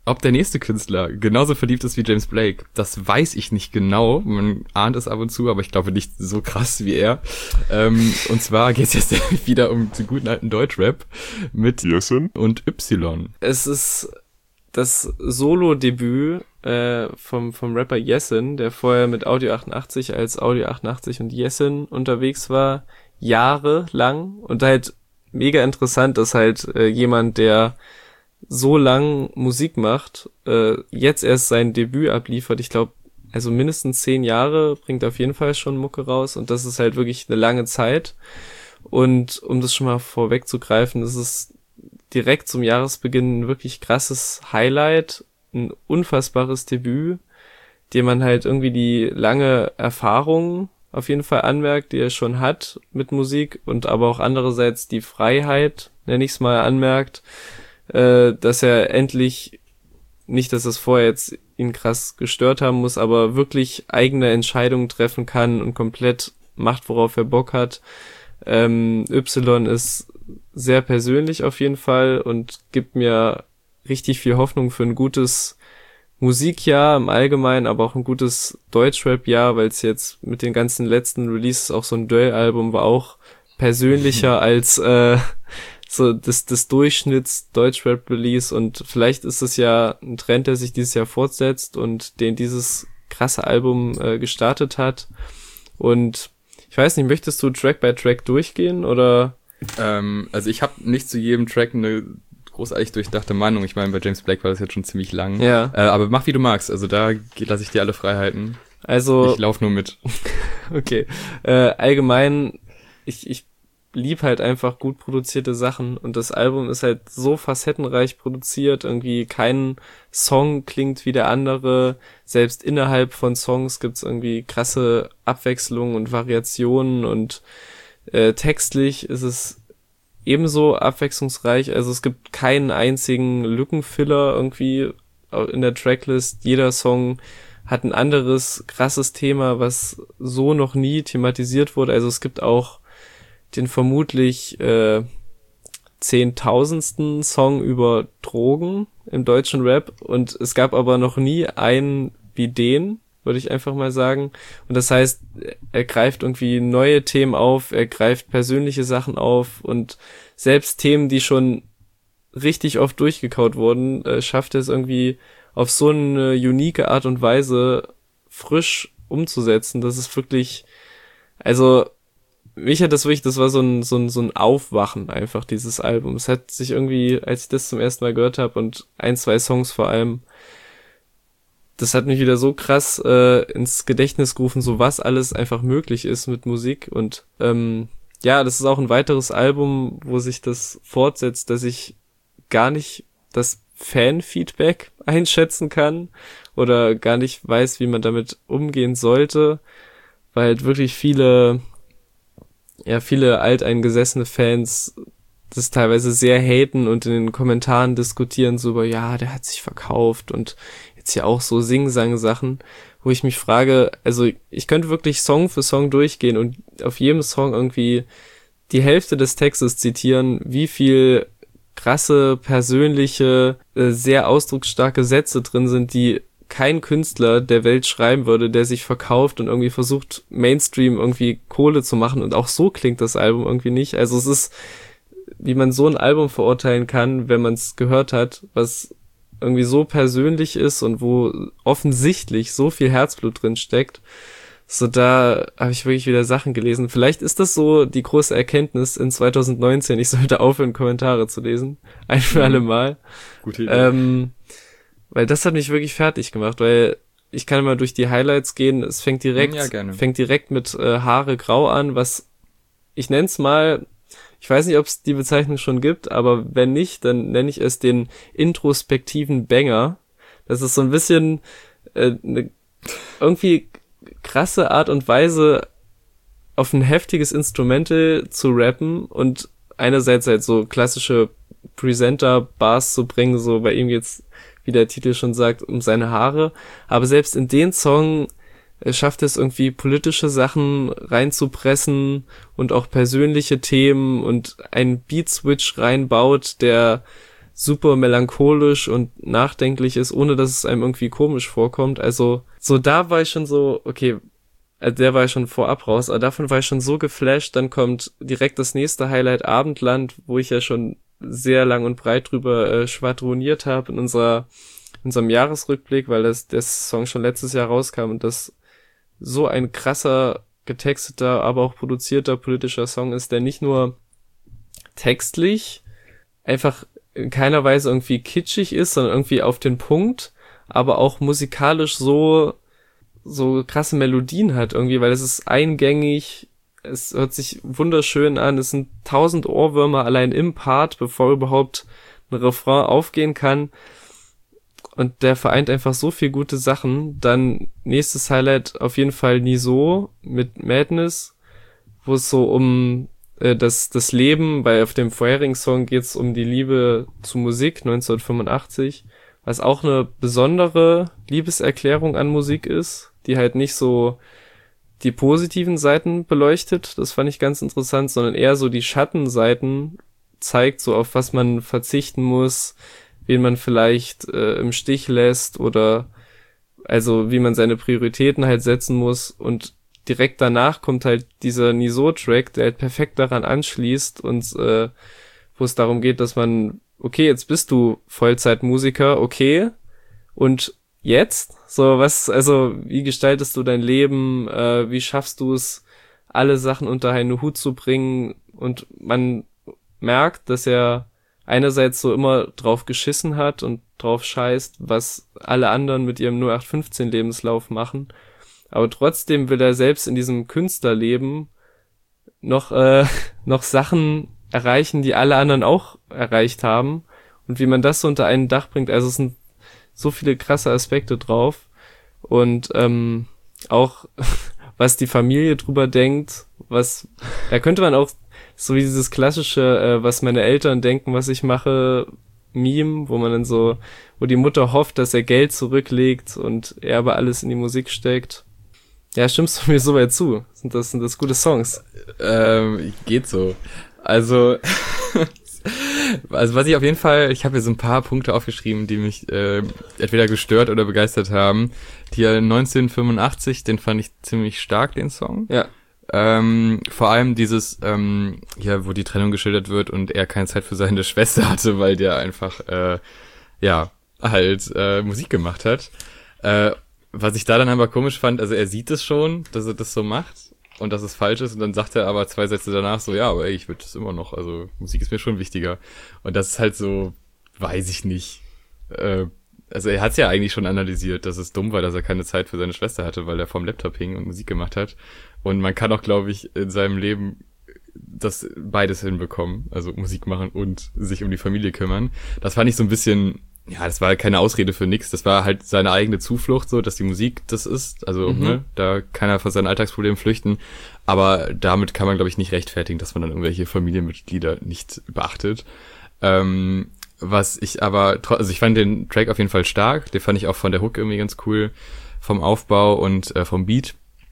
ob der nächste Künstler genauso verliebt ist wie James Blake, das weiß ich nicht genau. Man ahnt es ab und zu, aber ich glaube nicht so krass wie er. Ähm, und zwar geht es jetzt wieder um den guten alten Deutschrap mit Yesin und Y. Es ist das Solo-Debüt äh, vom, vom Rapper Yesin, der vorher mit Audio achtundachtzig als Audio achtundachtzig und Yesin unterwegs war, jahrelang. Und halt mega interessant, dass halt äh, jemand, der so lang Musik macht, äh, jetzt erst sein Debüt abliefert. Ich glaube, also mindestens zehn Jahre bringt auf jeden Fall schon Mucke raus und das ist halt wirklich eine lange Zeit. Und um das schon mal vorwegzugreifen, das ist direkt zum Jahresbeginn ein wirklich krasses Highlight, ein unfassbares Debüt, dem man halt irgendwie die lange Erfahrung auf jeden Fall anmerkt, die er schon hat mit Musik und aber auch andererseits die Freiheit, nenne ich es mal, anmerkt, äh, dass er endlich, nicht, dass das vorher jetzt ihn krass gestört haben muss, aber wirklich eigene Entscheidungen treffen kann und komplett macht, worauf er Bock hat. Ähm, Y ist sehr persönlich auf jeden Fall und gibt mir richtig viel Hoffnung für ein gutes Musikjahr im Allgemeinen, aber auch ein gutes Deutschrap-Jahr, weil es jetzt mit den ganzen letzten Releases auch so ein Duell-Album war auch persönlicher als äh, so des, des Durchschnitts Deutschrap-Release und vielleicht ist es ja ein Trend, der sich dieses Jahr fortsetzt und den dieses krasse Album äh, gestartet hat. Und ich weiß nicht, möchtest du Track by Track durchgehen oder? Ähm, also ich habe nicht zu jedem Track eine großartig durchdachte Meinung. Ich meine, bei James Blake war das jetzt schon ziemlich lang. Ja. Äh, aber mach wie du magst. Also da lasse ich dir alle Freiheiten. Also ich lauf nur mit. Okay. Äh, allgemein, ich ich lieb halt einfach gut produzierte Sachen und das Album ist halt so facettenreich produziert, irgendwie kein Song klingt wie der andere, selbst innerhalb von Songs gibt's irgendwie krasse Abwechslungen und Variationen und äh, textlich ist es ebenso abwechslungsreich, also es gibt keinen einzigen Lückenfiller irgendwie in der Tracklist, jeder Song hat ein anderes krasses Thema, was so noch nie thematisiert wurde, also es gibt auch den vermutlich äh, zehntausendsten Song über Drogen im deutschen Rap und es gab aber noch nie einen wie den, würde ich einfach mal sagen. Und das heißt, er greift irgendwie neue Themen auf, er greift persönliche Sachen auf und selbst Themen, die schon richtig oft durchgekaut wurden, äh, schafft er es irgendwie auf so eine unique Art und Weise frisch umzusetzen. Das ist wirklich, also mich hat das wirklich, das war so ein, so ein, so ein Aufwachen einfach, dieses Album. Es hat sich irgendwie, als ich das zum ersten Mal gehört habe und ein, zwei Songs vor allem, das hat mich wieder so krass äh, ins Gedächtnis gerufen, so was alles einfach möglich ist mit Musik. Und ähm, ja, das ist auch ein weiteres Album, wo sich das fortsetzt, dass ich gar nicht das Fan-Feedback einschätzen kann oder gar nicht weiß, wie man damit umgehen sollte, weil halt wirklich viele ja, viele alteingesessene Fans das teilweise sehr haten und in den Kommentaren diskutieren so über, ja, der hat sich verkauft und jetzt ja auch so Sing-Sang-Sachen, wo ich mich frage, also ich könnte wirklich Song für Song durchgehen und auf jedem Song irgendwie die Hälfte des Textes zitieren, wie viel krasse, persönliche, sehr ausdrucksstarke Sätze drin sind, die kein Künstler der Welt schreiben würde, der sich verkauft und irgendwie versucht, Mainstream irgendwie Kohle zu machen. Und auch so klingt das Album irgendwie nicht. Also es ist, wie man so ein Album verurteilen kann, wenn man es gehört hat, was irgendwie so persönlich ist und wo offensichtlich so viel Herzblut drin steckt. So, da habe ich wirklich wieder Sachen gelesen. Vielleicht ist das so die große Erkenntnis in zwanzig neunzehn. Ich sollte aufhören, Kommentare zu lesen. Ein für alle Mal. Gute Idee. Ähm, Weil das hat mich wirklich fertig gemacht, weil ich kann mal durch die Highlights gehen, es fängt direkt Ja, gerne. fängt direkt mit äh, Haare grau an, was ich nenn's mal, ich weiß nicht, ob es die Bezeichnung schon gibt, aber wenn nicht, dann nenne ich es den introspektiven Banger. Das ist so ein bisschen äh, eine irgendwie krasse Art und Weise, auf ein heftiges Instrumental zu rappen und einerseits halt so klassische Presenter-Bars zu bringen, so bei ihm geht's, wie der Titel schon sagt, um seine Haare. Aber selbst in den Song äh, schafft es irgendwie politische Sachen reinzupressen und auch persönliche Themen und einen Beat-Switch reinbaut, der super melancholisch und nachdenklich ist, ohne dass es einem irgendwie komisch vorkommt. Also so da war ich schon so, okay, äh, der war ich schon vorab raus, aber davon war ich schon so geflasht. Dann kommt direkt das nächste Highlight, Abendland, wo ich ja schon sehr lang und breit drüber äh, schwadroniert habe in unserer in unserem Jahresrückblick, weil das der Song schon letztes Jahr rauskam und das so ein krasser, getexteter, aber auch produzierter politischer Song ist, der nicht nur textlich einfach in keiner Weise irgendwie kitschig ist, sondern irgendwie auf den Punkt, aber auch musikalisch so so krasse Melodien hat irgendwie, weil es ist eingängig, es hört sich wunderschön an, es sind tausend Ohrwürmer allein im Part, bevor überhaupt ein Refrain aufgehen kann. Und der vereint einfach so viel gute Sachen. Dann nächstes Highlight auf jeden Fall Niso mit Madness, wo es so um äh, das das Leben, weil auf dem vorherigen Song geht's um die Liebe zu Musik neunzehnhundertfünfundachtzig, was auch eine besondere Liebeserklärung an Musik ist, die halt nicht so die positiven Seiten beleuchtet, das fand ich ganz interessant, sondern eher so die Schattenseiten zeigt, so auf was man verzichten muss, wen man vielleicht äh, im Stich lässt oder also wie man seine Prioritäten halt setzen muss, und direkt danach kommt halt dieser Niso-Track, der halt perfekt daran anschließt und äh, wo es darum geht, dass man, okay, jetzt bist du Vollzeitmusiker, okay, und jetzt? So, was, also wie gestaltest du dein Leben, äh, wie schaffst du es, alle Sachen unter einen Hut zu bringen? Und man merkt, dass er einerseits so immer drauf geschissen hat und drauf scheißt, was alle anderen mit ihrem null acht fünfzehn Lebenslauf machen. Aber trotzdem will er selbst in diesem Künstlerleben noch, äh, noch Sachen erreichen, die alle anderen auch erreicht haben. Und wie man das so unter ein Dach bringt, also es sind so viele krasse Aspekte drauf. Und ähm, auch, was die Familie drüber denkt, was, da könnte man auch so wie dieses klassische, äh, was meine Eltern denken, was ich mache, Meme, wo man dann so, wo die Mutter hofft, dass er Geld zurücklegt und er aber alles in die Musik steckt. Ja, stimmst du mir so weit zu? Sind das, sind das gute Songs? Ähm, geht so. Also, also was ich auf jeden Fall, ich habe hier so ein paar Punkte aufgeschrieben, die mich äh, entweder gestört oder begeistert haben. Hier neunzehnhundertfünfundachtzig, den fand ich ziemlich stark, den Song. Ja. Ähm, vor allem dieses, ähm, ja, wo die Trennung geschildert wird und er keine Zeit für seine Schwester hatte, weil der einfach, äh, ja, halt äh, Musik gemacht hat. Äh, was ich da dann aber komisch fand, also er sieht es schon, dass er das so macht und dass es falsch ist, und dann sagt er aber zwei Sätze danach so, ja, aber ey, ich würde das immer noch, also Musik ist mir schon wichtiger. Und das ist halt so, weiß ich nicht. Äh, also er hat es ja eigentlich schon analysiert, dass es dumm war, dass er keine Zeit für seine Schwester hatte, weil er vorm Laptop hing und Musik gemacht hat. Und man kann auch, glaube ich, in seinem Leben das beides hinbekommen, also Musik machen und sich um die Familie kümmern. Das fand ich so ein bisschen, ja, das war keine Ausrede für nix, das war halt seine eigene Zuflucht, so, dass die Musik das ist, also, mhm. ne, da kann er von seinen Alltagsproblemen flüchten, aber damit kann man, glaube ich, nicht rechtfertigen, dass man dann irgendwelche Familienmitglieder nicht beachtet. Ähm, was ich aber, also ich fand den Track auf jeden Fall stark, den fand ich auch von der Hook irgendwie ganz cool, vom Aufbau und äh, vom Beat.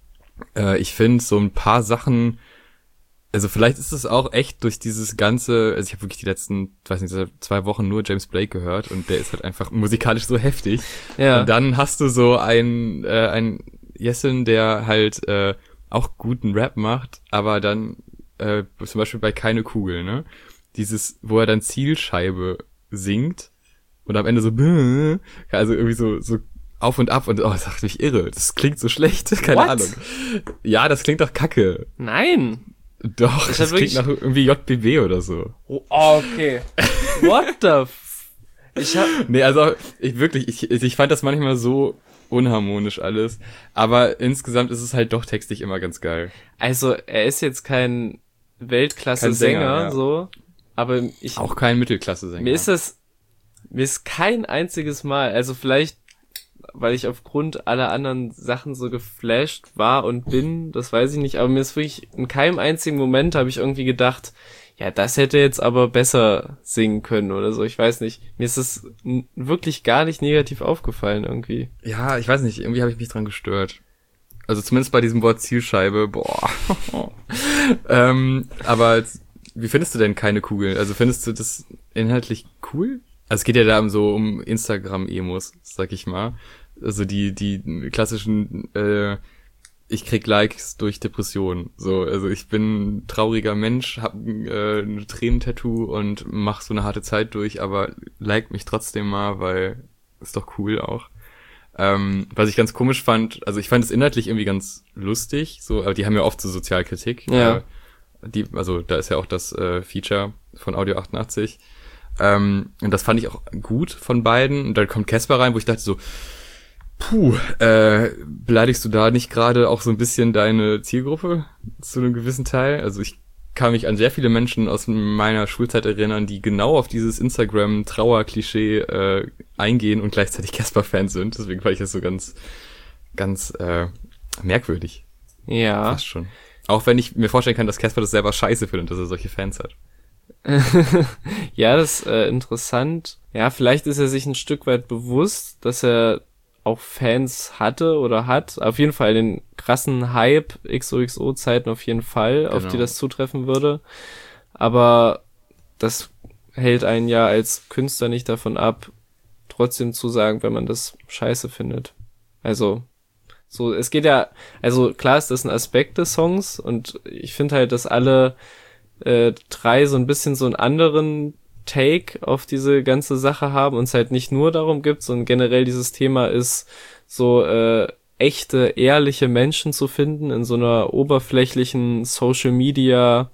Äh, ich finde so ein paar Sachen, also vielleicht ist es auch echt durch dieses ganze, also ich habe wirklich die letzten, weiß nicht, zwei Wochen nur James Blake gehört und der ist halt einfach musikalisch so heftig. Ja. Und dann hast du so einen, äh, einen Jessin, der halt äh, auch guten Rap macht, aber dann äh, zum Beispiel bei Keine Kugel, ne? Dieses, wo er dann Zielscheibe singt und am Ende so, also irgendwie so, so auf und ab und oh, das macht mich irre. Das klingt so schlecht, keine What? Ahnung. Ja, das klingt doch kacke. Nein. Doch, das, das klingt nach irgendwie J B B oder so. Oh, okay. What the f... Ich hab... Nee, also ich wirklich, ich, ich fand das manchmal so unharmonisch alles, aber insgesamt ist es halt doch textlich immer ganz geil. Also, er ist jetzt kein Weltklasse-Sänger, ja. so, aber ich... Auch kein Mittelklasse-Sänger. Mir ist das... Mir ist kein einziges Mal, also vielleicht, weil ich aufgrund aller anderen Sachen so geflasht war und bin, das weiß ich nicht, aber mir ist wirklich, in keinem einzigen Moment habe ich irgendwie gedacht, ja, das hätte jetzt aber besser singen können oder so, ich weiß nicht. Mir ist das n- wirklich gar nicht negativ aufgefallen irgendwie. Ja, ich weiß nicht, irgendwie habe ich mich dran gestört. Also zumindest bei diesem Wort Zielscheibe, boah. ähm, aber wie findest du denn Keine Kugel? Also findest du das inhaltlich cool? Also es geht ja da um so um Instagram-Emos, sag ich mal. Also die die klassischen äh, ich krieg Likes durch Depressionen. So, also ich bin ein trauriger Mensch, hab äh, ein Tränentattoo und mach so eine harte Zeit durch, aber like mich trotzdem mal, weil ist doch cool auch. Ähm, was ich ganz komisch fand, also ich fand es inhaltlich irgendwie ganz lustig, so, aber die haben ja oft so Sozialkritik. Ja. Äh, die, also da ist ja auch das äh, Feature von Audio achtundachtzig. Ähm, und das fand ich auch gut von beiden. Und dann kommt Casper rein, wo ich dachte so, puh, äh, beleidigst du da nicht gerade auch so ein bisschen deine Zielgruppe zu einem gewissen Teil? Also ich kann mich an sehr viele Menschen aus meiner Schulzeit erinnern, die genau auf dieses Instagram-Trauer-Klischee äh, eingehen und gleichzeitig Casper-Fans sind. Deswegen fand ich das so ganz, ganz äh, merkwürdig. Ja. Fast schon. Auch wenn ich mir vorstellen kann, dass Casper das selber scheiße findet, dass er solche Fans hat. Ja, das ist äh, interessant. Ja, vielleicht ist er sich ein Stück weit bewusst, dass er auch Fans hatte oder hat. Auf jeden Fall den krassen Hype X O X O-Zeiten auf jeden Fall, genau, auf die das zutreffen würde. Aber das hält einen ja als Künstler nicht davon ab, trotzdem zu sagen, wenn man das scheiße findet. Also, so, es geht ja, also klar ist das ein Aspekt des Songs und ich finde halt, dass alle äh, drei so ein bisschen so einen anderen Take auf diese ganze Sache haben und es halt nicht nur darum gibt, sondern generell dieses Thema ist, so äh, echte, ehrliche Menschen zu finden in so einer oberflächlichen Social Media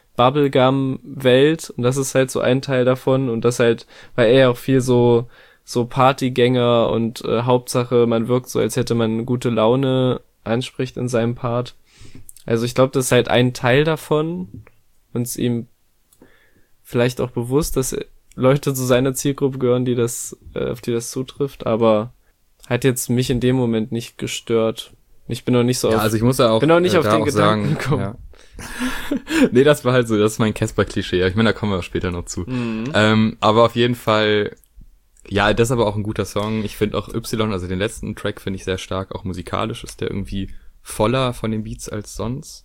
Bubblegum-Welt und das ist halt so ein Teil davon und das halt, weil er ja auch viel so so Partygänger und äh, Hauptsache man wirkt so, als hätte man gute Laune anspricht in seinem Part. Also ich glaube, das ist halt ein Teil davon und es ihm vielleicht auch bewusst, dass Leute zu seiner Zielgruppe gehören, die das, äh, auf die das zutrifft, aber hat jetzt mich in dem Moment nicht gestört. Ich bin noch nicht so ja, auf, also ich muss ja auch, bin noch nicht äh, auf den auch Gedanken sagen, gekommen. Ja. Nee, das war halt so, das ist mein Casper-Klischee. Ich meine, da kommen wir auch später noch zu. Mhm. Ähm, aber auf jeden Fall, ja, das ist aber auch ein guter Song. Ich finde auch Y, also den letzten Track finde ich sehr stark, auch musikalisch ist der irgendwie voller von den Beats als sonst.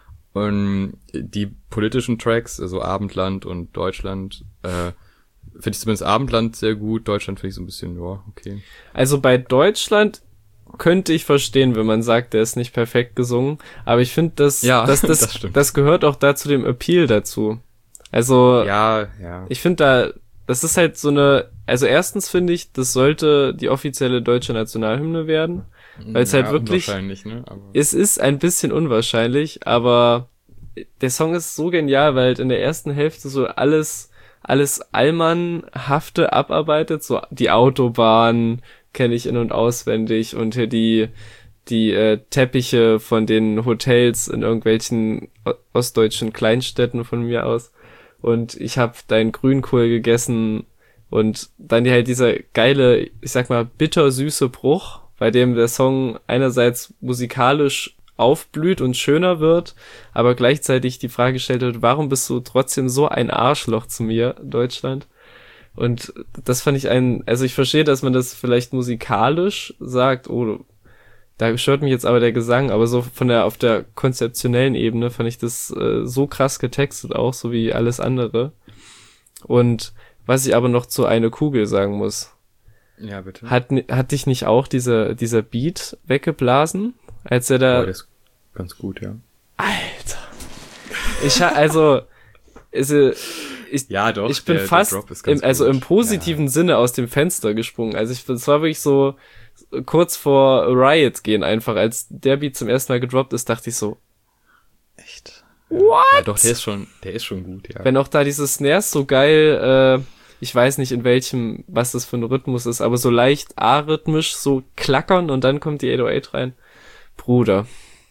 Und die politischen Tracks, also Abendland und Deutschland, äh, finde ich zumindest Abendland sehr gut. Deutschland finde ich so ein bisschen, ja, okay. Also bei Deutschland könnte ich verstehen, wenn man sagt, der ist nicht perfekt gesungen. Aber ich finde, das, ja, das, das, das, stimmt. das gehört auch da zu dem Appeal dazu. Also, ja, ja. ich finde da, das ist halt so eine, also erstens finde ich, das sollte die offizielle deutsche Nationalhymne werden. Weil es ja, halt wirklich, unwahrscheinlich, ne? Aber es ist ein bisschen unwahrscheinlich, aber der Song ist so genial, weil halt in der ersten Hälfte so alles, alles Allmannhafte abarbeitet, so die Autobahn kenne ich in- und auswendig und hier die, die äh, Teppiche von den Hotels in irgendwelchen o- ostdeutschen Kleinstädten von mir aus und ich habe deinen Grünkohl gegessen und dann halt dieser geile, ich sag mal, bittersüße Bruch, bei dem der Song einerseits musikalisch aufblüht und schöner wird, aber gleichzeitig die Frage gestellt wird, warum bist du trotzdem so ein Arschloch zu mir, Deutschland? Und das fand ich ein, also ich verstehe, dass man das vielleicht musikalisch sagt, oh, da stört mich jetzt aber der Gesang, aber so von der, auf der konzeptionellen Ebene fand ich das äh, so krass getextet auch, so wie alles andere. Und was ich aber noch zu Eine Kugel sagen muss, ja, bitte. Hat, hat dich nicht auch dieser, dieser Beat weggeblasen, als er da... Oh, der ist ganz gut, ja. Alter. Ich ha, also, also ich, ja, doch, ich bin der, fast, der Drop ist ganz im, also gut. im positiven ja. Sinne aus dem Fenster gesprungen. Also ich, es war wirklich so kurz vor Riot gehen einfach. Als der Beat zum ersten Mal gedroppt ist, dachte ich so, echt? What? Ja, doch, der ist schon, der ist schon gut, ja. Wenn auch da diese Snares so geil, äh, ich weiß nicht in welchem, was das für ein Rhythmus ist, aber so leicht arrhythmisch so klackern und dann kommt die acht null acht rein. Bruder.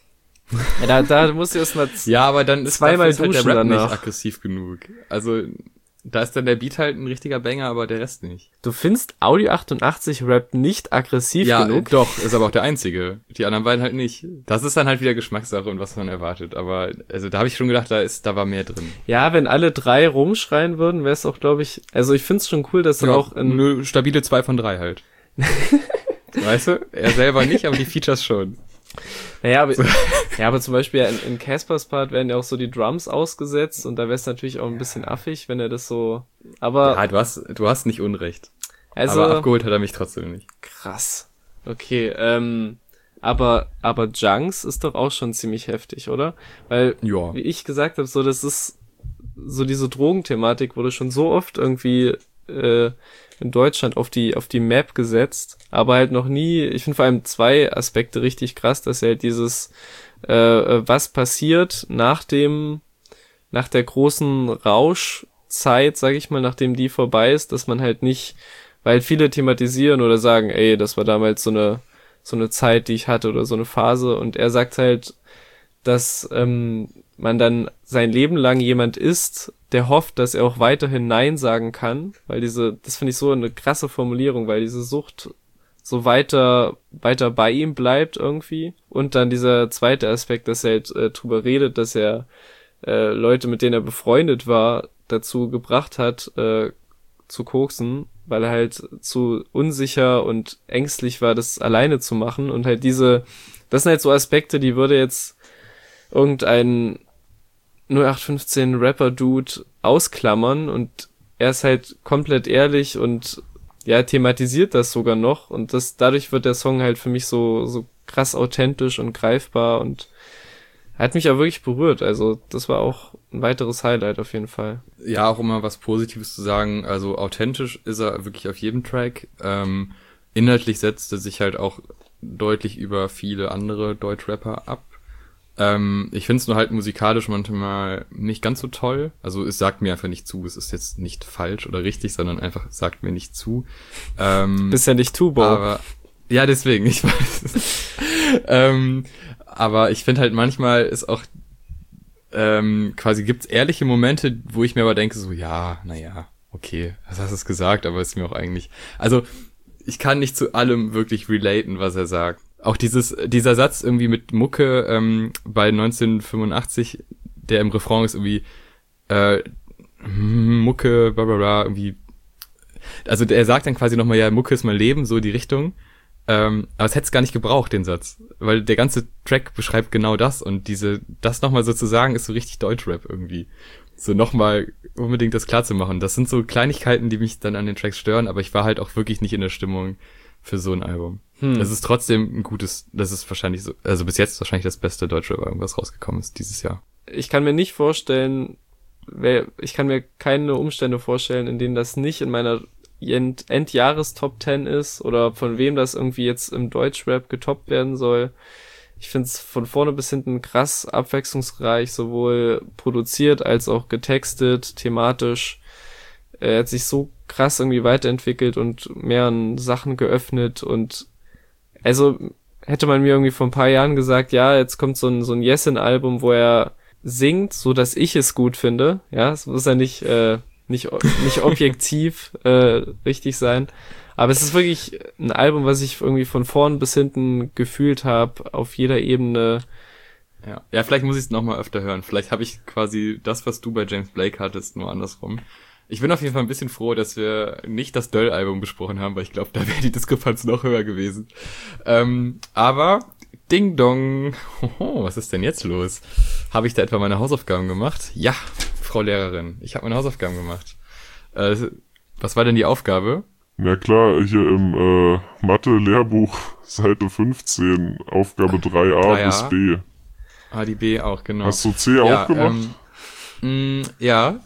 Ja, da, da muss ich erst mal ja, aber dann ist zweimal ist halt der duschen Rap danach. nicht aggressiv genug. Also, da ist dann der Beat halt ein richtiger Banger, aber der Rest nicht. Du findest Audio achtundachtzig Rap nicht aggressiv ja, genug? doch, ist aber auch der einzige. Die anderen beiden halt nicht. Das ist dann halt wieder Geschmackssache und was man erwartet. Aber, also da habe ich schon gedacht, da ist, da war mehr drin. Ja, wenn alle drei rumschreien würden, wäre es auch, glaube ich, also ich find's schon cool, dass dann Ja, auch in, eine stabile zwei von drei halt. Weißt du? Er selber nicht, aber die Features schon. Naja, aber, ja, aber zum Beispiel in, in Caspers Part werden ja auch so die Drums ausgesetzt und da wäre es natürlich auch ein bisschen affig, wenn er das so, aber... Ja, du hast, du hast nicht Unrecht. Also, aber abgeholt hat er mich trotzdem nicht. Krass. Okay, ähm, aber, aber Junks ist doch auch schon ziemlich heftig, oder? Weil, ja. wie ich gesagt habe, so, das ist so diese Drogenthematik wurde schon so oft irgendwie äh, in Deutschland auf die auf die Map gesetzt, aber halt noch nie, ich finde vor allem zwei Aspekte richtig krass, dass er halt dieses äh, was passiert nach dem nach der großen Rauschzeit, sag ich mal, nachdem die vorbei ist, dass man halt nicht, weil viele thematisieren oder sagen, ey, das war damals so eine so eine Zeit, die ich hatte oder so eine Phase und er sagt halt, dass ähm, man dann sein Leben lang jemand ist, der hofft, dass er auch weiterhin Nein sagen kann, weil diese, das finde ich so eine krasse Formulierung, weil diese Sucht so weiter, weiter bei ihm bleibt irgendwie. Und dann dieser zweite Aspekt, dass er halt äh, drüber redet, dass er äh, Leute, mit denen er befreundet war, dazu gebracht hat, äh, zu koksen, weil er halt zu unsicher und ängstlich war, das alleine zu machen. Und halt diese, das sind halt so Aspekte, die würde jetzt irgendein null acht fünfzehn Rapper-Dude ausklammern und er ist halt komplett ehrlich und ja, thematisiert das sogar noch und das, dadurch wird der Song halt für mich so, so krass authentisch und greifbar und hat mich auch wirklich berührt, also das war auch ein weiteres Highlight auf jeden Fall. Ja, auch immer was Positives zu sagen, also authentisch ist er wirklich auf jedem Track, ähm, inhaltlich setzt er sich halt auch deutlich über viele andere Deutschrapper ab. Ähm, ich finde es nur halt musikalisch manchmal nicht ganz so toll. Also es sagt mir einfach nicht zu. Es ist jetzt nicht falsch oder richtig, sondern einfach es sagt mir nicht zu. Ähm, Bist ja nicht Tubo. Aber ja, deswegen, ich weiß. ähm, aber ich finde halt manchmal ist auch ähm, quasi gibt's ehrliche Momente, wo ich mir aber denke so, ja, naja, okay, was hast du gesagt, aber ist mir auch eigentlich... Also ich kann nicht zu allem wirklich relaten, was er sagt. Auch dieses, dieser Satz irgendwie mit Mucke ähm, bei neunzehnhundertfünfundachtzig, der im Refrain ist irgendwie äh, Mucke, bla bla bla, irgendwie. Also er sagt dann quasi nochmal, ja, Mucke ist mein Leben, so die Richtung. Ähm, aber es hätte es gar nicht gebraucht, den Satz. Weil der ganze Track beschreibt genau das und diese, das nochmal so zu sagen, ist so richtig Deutschrap irgendwie. So nochmal unbedingt das klar zu machen. Das sind so Kleinigkeiten, die mich dann an den Tracks stören, aber ich war halt auch wirklich nicht in der Stimmung für so ein Album. Hm. Das ist trotzdem ein gutes, das ist wahrscheinlich so, also bis jetzt wahrscheinlich das beste Deutschrap-Album, was rausgekommen ist dieses Jahr. Ich kann mir nicht vorstellen, ich kann mir keine Umstände vorstellen, in denen das nicht in meiner End Endjahres-Top zehn ist oder von wem das irgendwie jetzt im Deutschrap getoppt werden soll. Ich finde es von vorne bis hinten krass abwechslungsreich, sowohl produziert als auch getextet, thematisch. Er hat sich so krass irgendwie weiterentwickelt und mehreren Sachen geöffnet und also hätte man mir irgendwie vor ein paar Jahren gesagt, ja, jetzt kommt so ein so ein Yesin-Album, wo er singt, so dass ich es gut finde, ja, es muss ja nicht äh, nicht nicht objektiv äh, richtig sein, aber es ist wirklich ein Album, was ich irgendwie von vorn bis hinten gefühlt habe, auf jeder Ebene. Ja, ja, vielleicht muss ich es nochmal öfter hören, vielleicht habe ich quasi das, was du bei James Blake hattest, nur andersrum. Ich bin auf jeden Fall ein bisschen froh, dass wir nicht das Döll-Album besprochen haben, weil ich glaube, da wäre die Diskrepanz noch höher gewesen. Ähm, aber, Ding Dong, hoho, was ist denn jetzt los? Habe ich da etwa meine Hausaufgaben gemacht? Ja, Frau Lehrerin, ich habe meine Hausaufgaben gemacht. Äh, was war denn die Aufgabe? Na klar, hier im äh, Mathe-Lehrbuch, Seite fünfzehn, Aufgabe drei a, drei a bis B. Ah, die B auch, genau. Hast du C ja, auch gemacht? Ähm, mh, ja.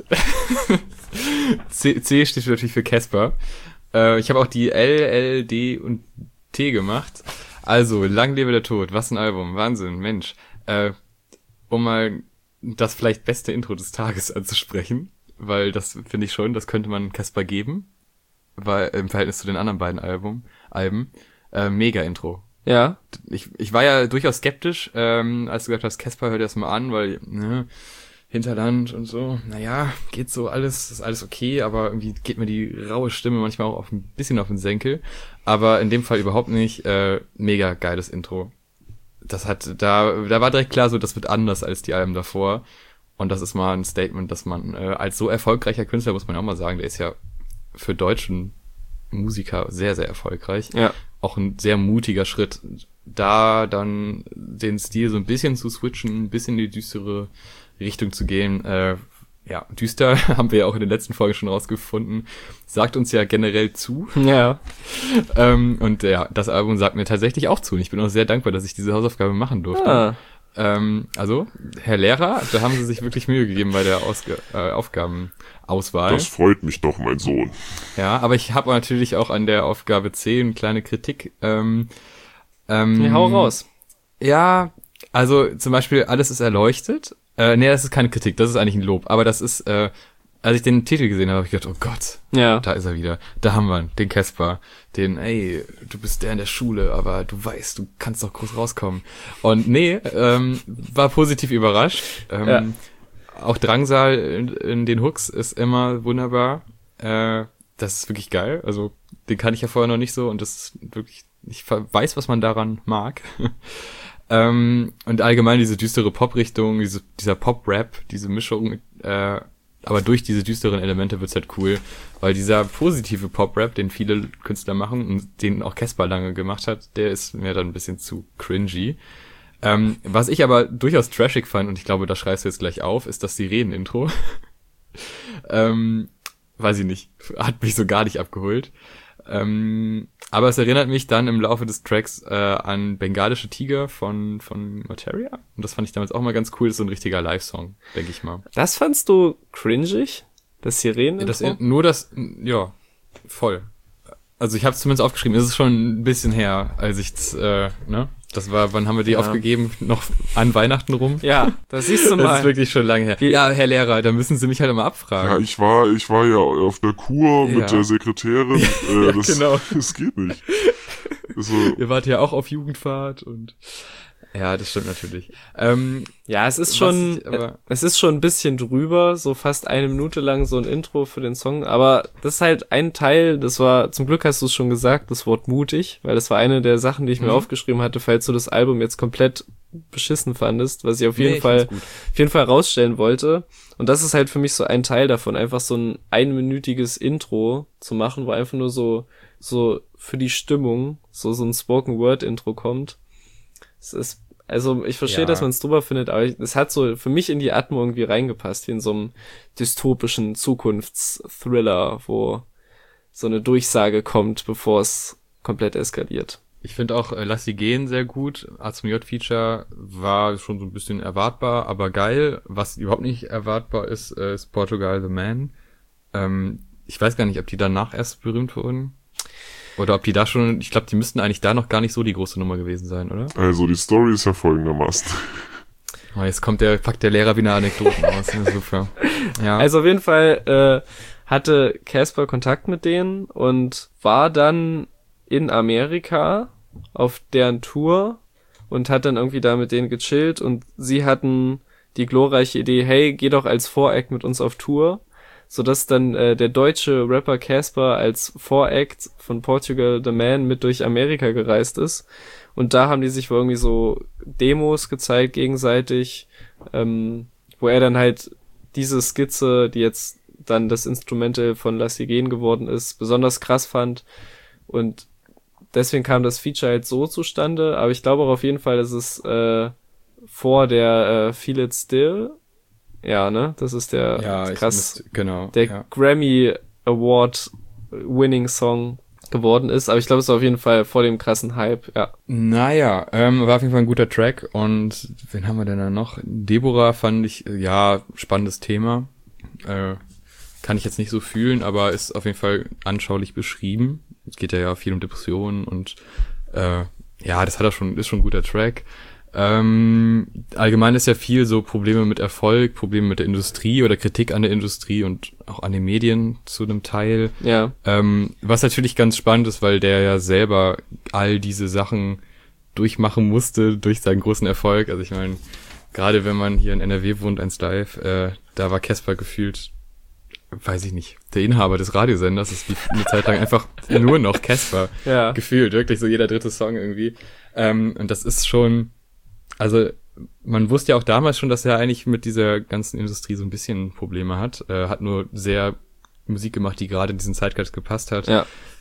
C, C steht natürlich für Casper. Äh, ich habe auch die L, L, D und T gemacht. Also, lang lebe der Tod. Was ein Album. Wahnsinn, Mensch. Äh, um mal das vielleicht beste Intro des Tages anzusprechen, weil das finde ich schon, das könnte man Casper geben, weil im Verhältnis zu den anderen beiden Album, Alben. Äh, mega Intro. Ja. Ich, ich war ja durchaus skeptisch, ähm, als du gesagt hast, Casper, hör dir das mal an, weil, ne, Hinterland und so, naja, geht so alles, ist alles okay, aber irgendwie geht mir die raue Stimme manchmal auch auf ein bisschen auf den Senkel, aber in dem Fall überhaupt nicht, äh, mega geiles Intro. Das hat, da, da war direkt klar so, das wird anders als die Alben davor und das ist mal ein Statement, dass man, äh, als so erfolgreicher Künstler, muss man auch mal sagen, der ist ja für deutschen Musiker sehr, sehr erfolgreich. Ja. Auch ein sehr mutiger Schritt, da dann den Stil so ein bisschen zu switchen, ein bisschen in die düstere Richtung zu gehen. Äh, ja, düster haben wir ja auch in den letzten Folgen schon rausgefunden. Sagt uns ja generell zu. Ja. Ähm, und ja, das Album sagt mir tatsächlich auch zu. Und ich bin auch sehr dankbar, dass ich diese Hausaufgabe machen durfte. Ah. Ähm, also, Herr Lehrer, da haben Sie sich wirklich Mühe gegeben bei der Ausg- äh, Aufgabenauswahl. Das freut mich doch, mein Sohn. Ja, aber ich habe natürlich auch an der Aufgabe zehn eine kleine Kritik. Ähm, ähm, Nee, hau raus. Ja, also zum Beispiel Alles ist erleuchtet. Äh, nee, das ist keine Kritik, das ist eigentlich ein Lob. Aber das ist, äh, als ich den Titel gesehen habe, habe ich gedacht, oh Gott, Ja. da ist er wieder. Da haben wir ihn, den Casper. Den, ey, du bist der in der Schule, aber du weißt, du kannst doch groß rauskommen. Und nee, ähm, war positiv überrascht. Ähm, Ja. Auch Drangsal in, in den Hooks ist immer wunderbar. Äh, das ist wirklich geil. Also, den kann ich ja vorher noch nicht so und das ist wirklich, ich weiß, was man daran mag. ähm, und allgemein diese düstere Pop-Richtung, diese, dieser Pop-Rap, diese Mischung, äh, aber durch diese düsteren Elemente wird's halt cool, weil dieser positive Pop-Rap, den viele Künstler machen und den auch Casper lange gemacht hat, der ist mir dann ein bisschen zu cringy. Ähm, was ich aber durchaus trashig fand, und ich glaube, da schreibst du jetzt gleich auf, ist das Sirenen-Intro. ähm, weiß ich nicht, hat mich so gar nicht abgeholt. Ähm, aber es erinnert mich dann im Laufe des Tracks äh, an Bengalische Tiger von von Materia. Und das fand ich damals auch mal ganz cool. Das ist so ein richtiger Live-Song, denke ich mal. Das fandst du cringig? Das Sirenen-Intro? Das, nur das, ja, voll. Also ich habe es zumindest aufgeschrieben. Es ist schon ein bisschen her, als ich äh, ne? Das war, wann haben wir die Ja. aufgegeben? Noch an Weihnachten rum? Ja, das siehst du Das mal. ist wirklich schon lange her. Ja, Herr Lehrer, da müssen Sie mich halt immer Ja, abfragen. ich war, ich war ja auf der Kur mit Ja. der Sekretärin. Äh, Ja, das, genau. das geht nicht. Also, Ihr wart ja auch auf Jugendfahrt und ja, das stimmt natürlich. Ähm, Ja, es ist Was schon, ich aber- es ist schon ein bisschen drüber, so fast eine Minute lang so ein Intro für den Song, aber das ist halt ein Teil, das war, zum Glück hast du es schon gesagt, das Wort mutig, weil das war eine der Sachen, die ich mir Mhm. aufgeschrieben hatte, falls du das Album jetzt komplett beschissen fandest, was ich auf jeden nee, ich Fall, find's gut. auf jeden Fall rausstellen wollte. Und das ist halt für mich so ein Teil davon, einfach so ein einminütiges Intro zu machen, wo einfach nur so, so für die Stimmung, so, so ein Spoken-Word-Intro kommt. Es ist, also ich verstehe, Ja. dass man es drüber findet, aber ich- es hat so für mich in die Atmung irgendwie reingepasst, wie in so einem dystopischen Zukunftsthriller, wo so eine Durchsage kommt, bevor es komplett eskaliert. Ich finde auch äh, Lass sie gehen sehr gut. A Z M J-Feature war schon so ein bisschen erwartbar, aber geil. Was überhaupt nicht erwartbar ist, äh, ist Portugal the Man. Ähm, ich weiß gar nicht, ob die danach erst berühmt wurden. Oder ob die da schon, ich glaube, die müssten eigentlich da noch gar nicht so die große Nummer gewesen sein, oder? also die Story ist ja folgendermaßen. Oh, jetzt kommt der, packt der Lehrer wieder Anekdoten aus. Ja, super. Ja. Also auf jeden Fall äh, hatte Casper Kontakt mit denen und war dann in Amerika auf deren Tour und hat dann irgendwie da mit denen gechillt und sie hatten die glorreiche Idee, hey, geh doch als Voract mit uns auf Tour, sodass dann äh, der deutsche Rapper Casper als Voract von Portugal the Man mit durch Amerika gereist ist. Und da haben die sich wohl irgendwie so Demos gezeigt gegenseitig, ähm, wo er dann halt diese Skizze, die jetzt dann das Instrumental von Lass sie gehen geworden ist, besonders krass fand. Und deswegen kam das Feature halt so zustande. Aber ich glaube auch auf jeden Fall, dass es äh, vor der äh, Feel It Still, ja, ne, das ist der ja, ich krass, müsste, genau. der ja. Grammy Award Winning Song geworden ist. Aber ich glaube, es war auf jeden Fall vor dem krassen Hype, ja. Naja, ähm, war auf jeden Fall ein guter Track. Und wen haben wir denn da noch? Deborah fand ich, äh, ja, spannendes Thema. Äh, kann ich jetzt nicht so fühlen, aber ist auf jeden Fall anschaulich beschrieben. Es geht ja, ja viel um Depressionen und äh, ja, das hat er schon, ist schon ein guter Track. Ähm, allgemein ist ja viel so Probleme mit Erfolg, Probleme mit der Industrie oder Kritik an der Industrie und auch an den Medien zu einem Teil. Ja, Ähm, was natürlich ganz spannend ist, weil der ja selber all diese Sachen durchmachen musste durch seinen großen Erfolg. Also ich meine, gerade wenn man hier in N R W wohnt, eins Live, äh, da war Casper gefühlt, weiß ich nicht, der Inhaber des Radiosenders. Es lief eine Zeit lang einfach nur noch Casper ja. gefühlt, wirklich so jeder dritte Song irgendwie. Ähm, und das ist schon, also man wusste ja auch damals schon, dass er eigentlich mit dieser ganzen Industrie so ein bisschen Probleme hat. Äh, hat nur sehr Musik gemacht, die gerade in diesen Zeitgeist gepasst hat. Ja.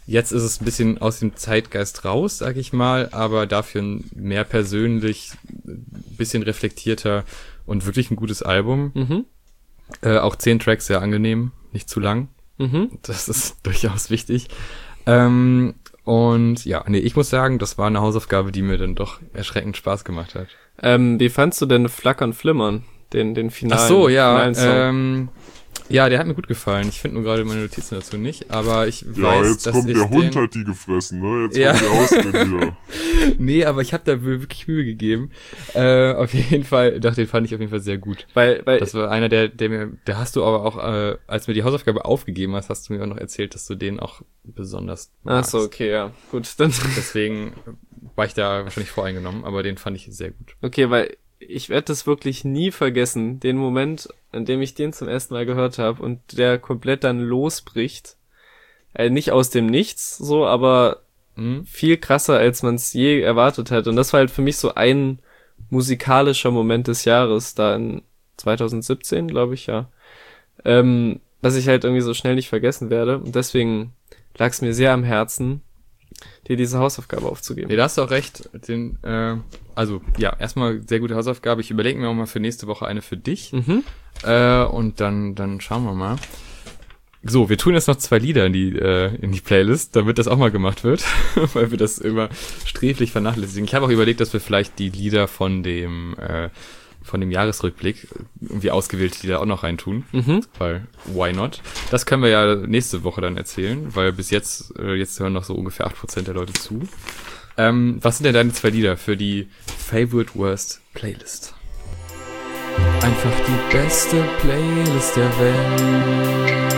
Jetzt ist es ein bisschen aus dem Zeitgeist raus, sag ich mal, aber dafür ein mehr persönlich, ein bisschen reflektierter und wirklich ein gutes Album. Mhm. Äh, auch zehn Tracks, sehr angenehm, nicht zu lang. Mhm. Das ist durchaus wichtig. Ähm, und ja, nee, ich muss sagen, das war eine Hausaufgabe, die mir dann doch erschreckend Spaß gemacht hat. Ähm, wie fandst du denn Flackern Flimmern? Den, den finalen, Ach so, ja, finalen Song? ähm, ja, der hat mir gut gefallen. Ich finde nur gerade meine Notizen dazu nicht, aber ich Ja, weiß, jetzt dass kommt ich der Hund, den... hat die gefressen, ne? Jetzt Ja. kommt der Ausrede wieder. Nee, aber ich habe da wirklich Mühe gegeben. Äh, auf jeden Fall, doch, den fand ich auf jeden Fall sehr gut. Weil, weil, Das war einer, der, der mir, der hast du aber auch, äh, als du mir die Hausaufgabe aufgegeben hast, hast du mir auch noch erzählt, dass du den auch besonders ach magst. so, okay, ja, gut, dann, Deswegen war ich da wahrscheinlich voreingenommen, aber den fand ich sehr gut. okay, weil ich werde das wirklich nie vergessen, den Moment, an dem ich den zum ersten Mal gehört habe und der komplett dann losbricht. Äh, nicht aus dem Nichts, so, aber Mhm. viel krasser, als man es je erwartet hat. Und das war halt für mich so ein musikalischer Moment des Jahres, da in zwanzig siebzehn, glaube ich, ja. Ähm, was ich halt irgendwie so schnell nicht vergessen werde. Und deswegen lag es mir sehr am Herzen, dir diese Hausaufgabe aufzugeben. Nee, da hast du auch recht. Den, äh, also, ja, erstmal sehr gute Hausaufgabe. Ich überlege mir auch mal für nächste Woche eine für dich. Mhm. Äh, und dann, dann schauen wir mal. So, wir tun jetzt noch zwei Lieder in die, äh, in die Playlist, damit das auch mal gemacht wird, weil wir das immer sträflich vernachlässigen. Ich habe auch überlegt, dass wir vielleicht die Lieder von dem, äh, von dem Jahresrückblick irgendwie ausgewählte Lieder auch noch reintun, Mhm. weil why not? Das können wir ja nächste Woche dann erzählen, weil bis jetzt, äh, jetzt hören noch so ungefähr acht Prozent der Leute zu. Ähm, was sind denn deine zwei Lieder für die Favorite Worst Playlist? Einfach die beste Playlist der Welt.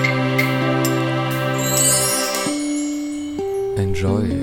Enjoy.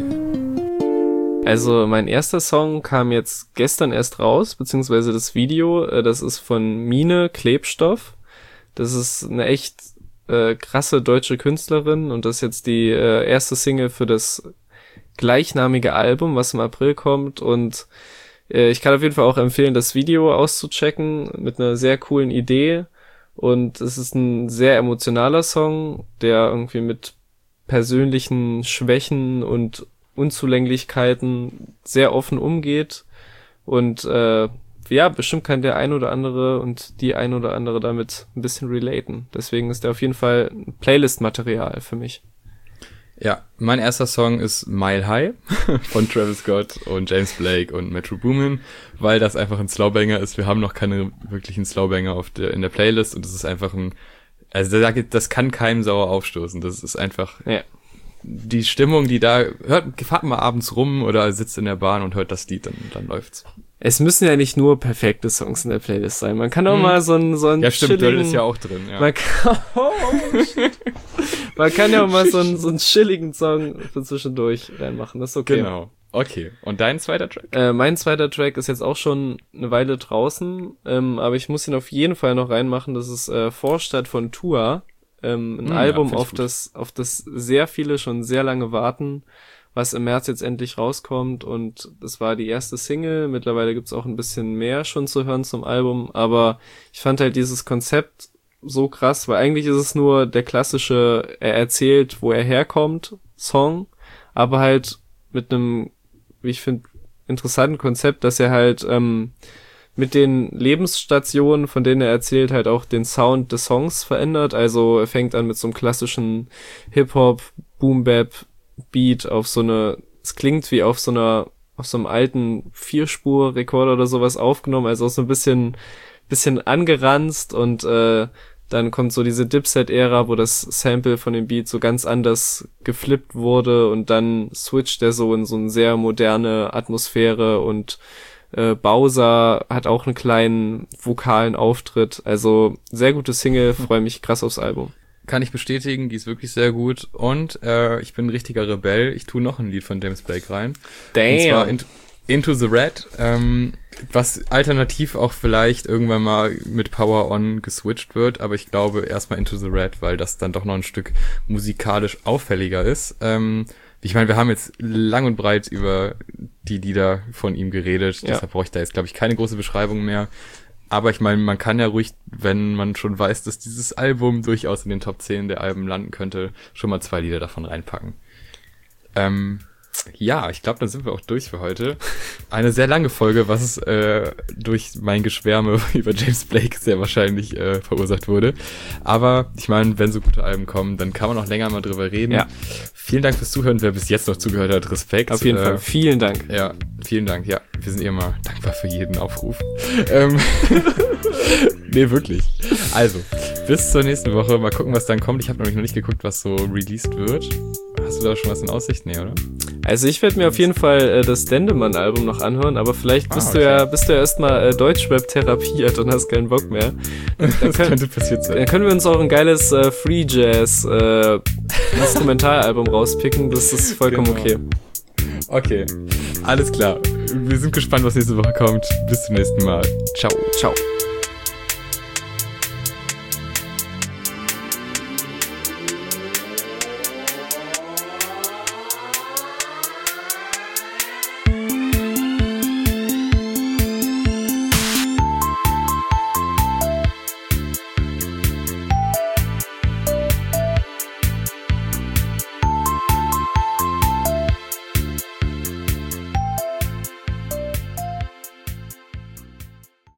Also mein erster Song kam jetzt gestern erst raus, beziehungsweise das Video, äh, das ist von Mine Klebstoff. Das ist eine echt äh, krasse deutsche Künstlerin und das ist jetzt die äh, erste Single für das gleichnamige Album, was im April kommt, und äh, ich kann auf jeden Fall auch empfehlen, das Video auszuchecken mit einer sehr coolen Idee, und es ist ein sehr emotionaler Song, der irgendwie mit persönlichen Schwächen und Unzulänglichkeiten sehr offen umgeht, und äh, ja, bestimmt kann der ein oder andere und die ein oder andere damit ein bisschen relaten. Deswegen ist der auf jeden Fall Playlist-Material für mich. Ja, mein erster Song ist Mile High von Travis Scott und James Blake und Metro Boomin, weil das einfach ein Slowbanger ist. Wir haben noch keine wirklichen Slowbanger auf der, in der Playlist, und das ist einfach ein, also das kann keinem sauer aufstoßen. Das ist einfach Ja. die Stimmung, die da, hört, fahrt mal abends rum oder sitzt in der Bahn und hört das Lied, dann, dann läuft's. Es müssen ja nicht nur perfekte Songs in der Playlist sein. Man kann auch Hm. mal so ein so ein Ja, stimmt, chilligen, Döll ist ja auch drin, ja. Man kann, oh, shit. Man kann ja auch mal so einen so einen chilligen Song für zwischendurch reinmachen. Das ist okay. Genau. Okay. Und dein zweiter Track? Äh, mein zweiter Track ist jetzt auch schon eine Weile draußen, ähm, aber ich muss ihn auf jeden Fall noch reinmachen. Das ist äh, Vorstadt von Tua, ähm, ein Hm, ja, Album, find ich auf gut. das auf das sehr viele schon sehr lange warten, was im März jetzt endlich rauskommt, und das war die erste Single. Mittlerweile gibt's auch ein bisschen mehr schon zu hören zum Album, aber ich fand halt dieses Konzept so krass, weil eigentlich ist es nur der klassische, er erzählt, wo er herkommt, Song, aber halt mit einem, wie ich finde, interessanten Konzept, dass er halt ähm, mit den Lebensstationen, von denen er erzählt, halt auch den Sound des Songs verändert. Also er fängt an mit so einem klassischen Hip-Hop, Boom-Bap Beat auf so eine, es klingt wie auf so einer, auf so einem alten Vierspur-Rekorder oder sowas aufgenommen, also auch so ein bisschen, bisschen angeranzt, und äh, dann kommt so diese Dipset-Ära, wo das Sample von dem Beat so ganz anders geflippt wurde, und dann switcht er so in so eine sehr moderne Atmosphäre, und äh, Bowser hat auch einen kleinen vokalen Auftritt. Also sehr gute Single, freue mich krass aufs Album. Kann ich bestätigen, die ist wirklich sehr gut. Und äh, ich bin ein richtiger Rebell. Ich tue noch ein Lied von James Blake rein. Und zwar in, Into the Red, ähm, was alternativ auch vielleicht irgendwann mal mit Power On geswitcht wird. Aber ich glaube erstmal Into the Red, weil das dann doch noch ein Stück musikalisch auffälliger ist. Ähm, ich meine, wir haben jetzt lang und breit über die Lieder von ihm geredet. Ja. Deshalb brauche ich da jetzt, glaube ich, keine große Beschreibung mehr. Aber ich meine, man kann ja ruhig, wenn man schon weiß, dass dieses Album durchaus in den Top zehn der Alben landen könnte, schon mal zwei Lieder davon reinpacken. Ähm, ja, ich glaube, dann sind wir auch durch für heute. Eine sehr lange Folge, was äh, durch mein Geschwärme über James Blake sehr wahrscheinlich äh, verursacht wurde. Aber ich meine, wenn so gute Alben kommen, dann kann man auch länger mal drüber reden. Ja. Vielen Dank fürs Zuhören. Wer bis jetzt noch zugehört hat, Respekt. Auf jeden äh, Fall. Vielen Dank. Ja, vielen Dank. Ja, wir sind immer dankbar für jeden Aufruf. ähm, nee, wirklich. Also, bis zur nächsten Woche. Mal gucken, was dann kommt. Ich habe nämlich noch nicht geguckt, was so released wird. Hast du da schon was in Aussicht? Nee, oder? Also ich werde mir auf jeden Fall äh, das Dendemann-Album noch anhören, aber vielleicht bist ah, okay. du ja bist du ja erstmal äh, Deutschrap therapiert und hast keinen Bock mehr. Dann das können, könnte passiert sein. Dann können wir uns auch ein geiles äh, Free Jazz äh, Instrumentalalbum rauspicken. Das ist vollkommen genau. okay. Okay, alles klar. Wir sind gespannt, was nächste Woche kommt. Bis zum nächsten Mal. Ciao. Ciao.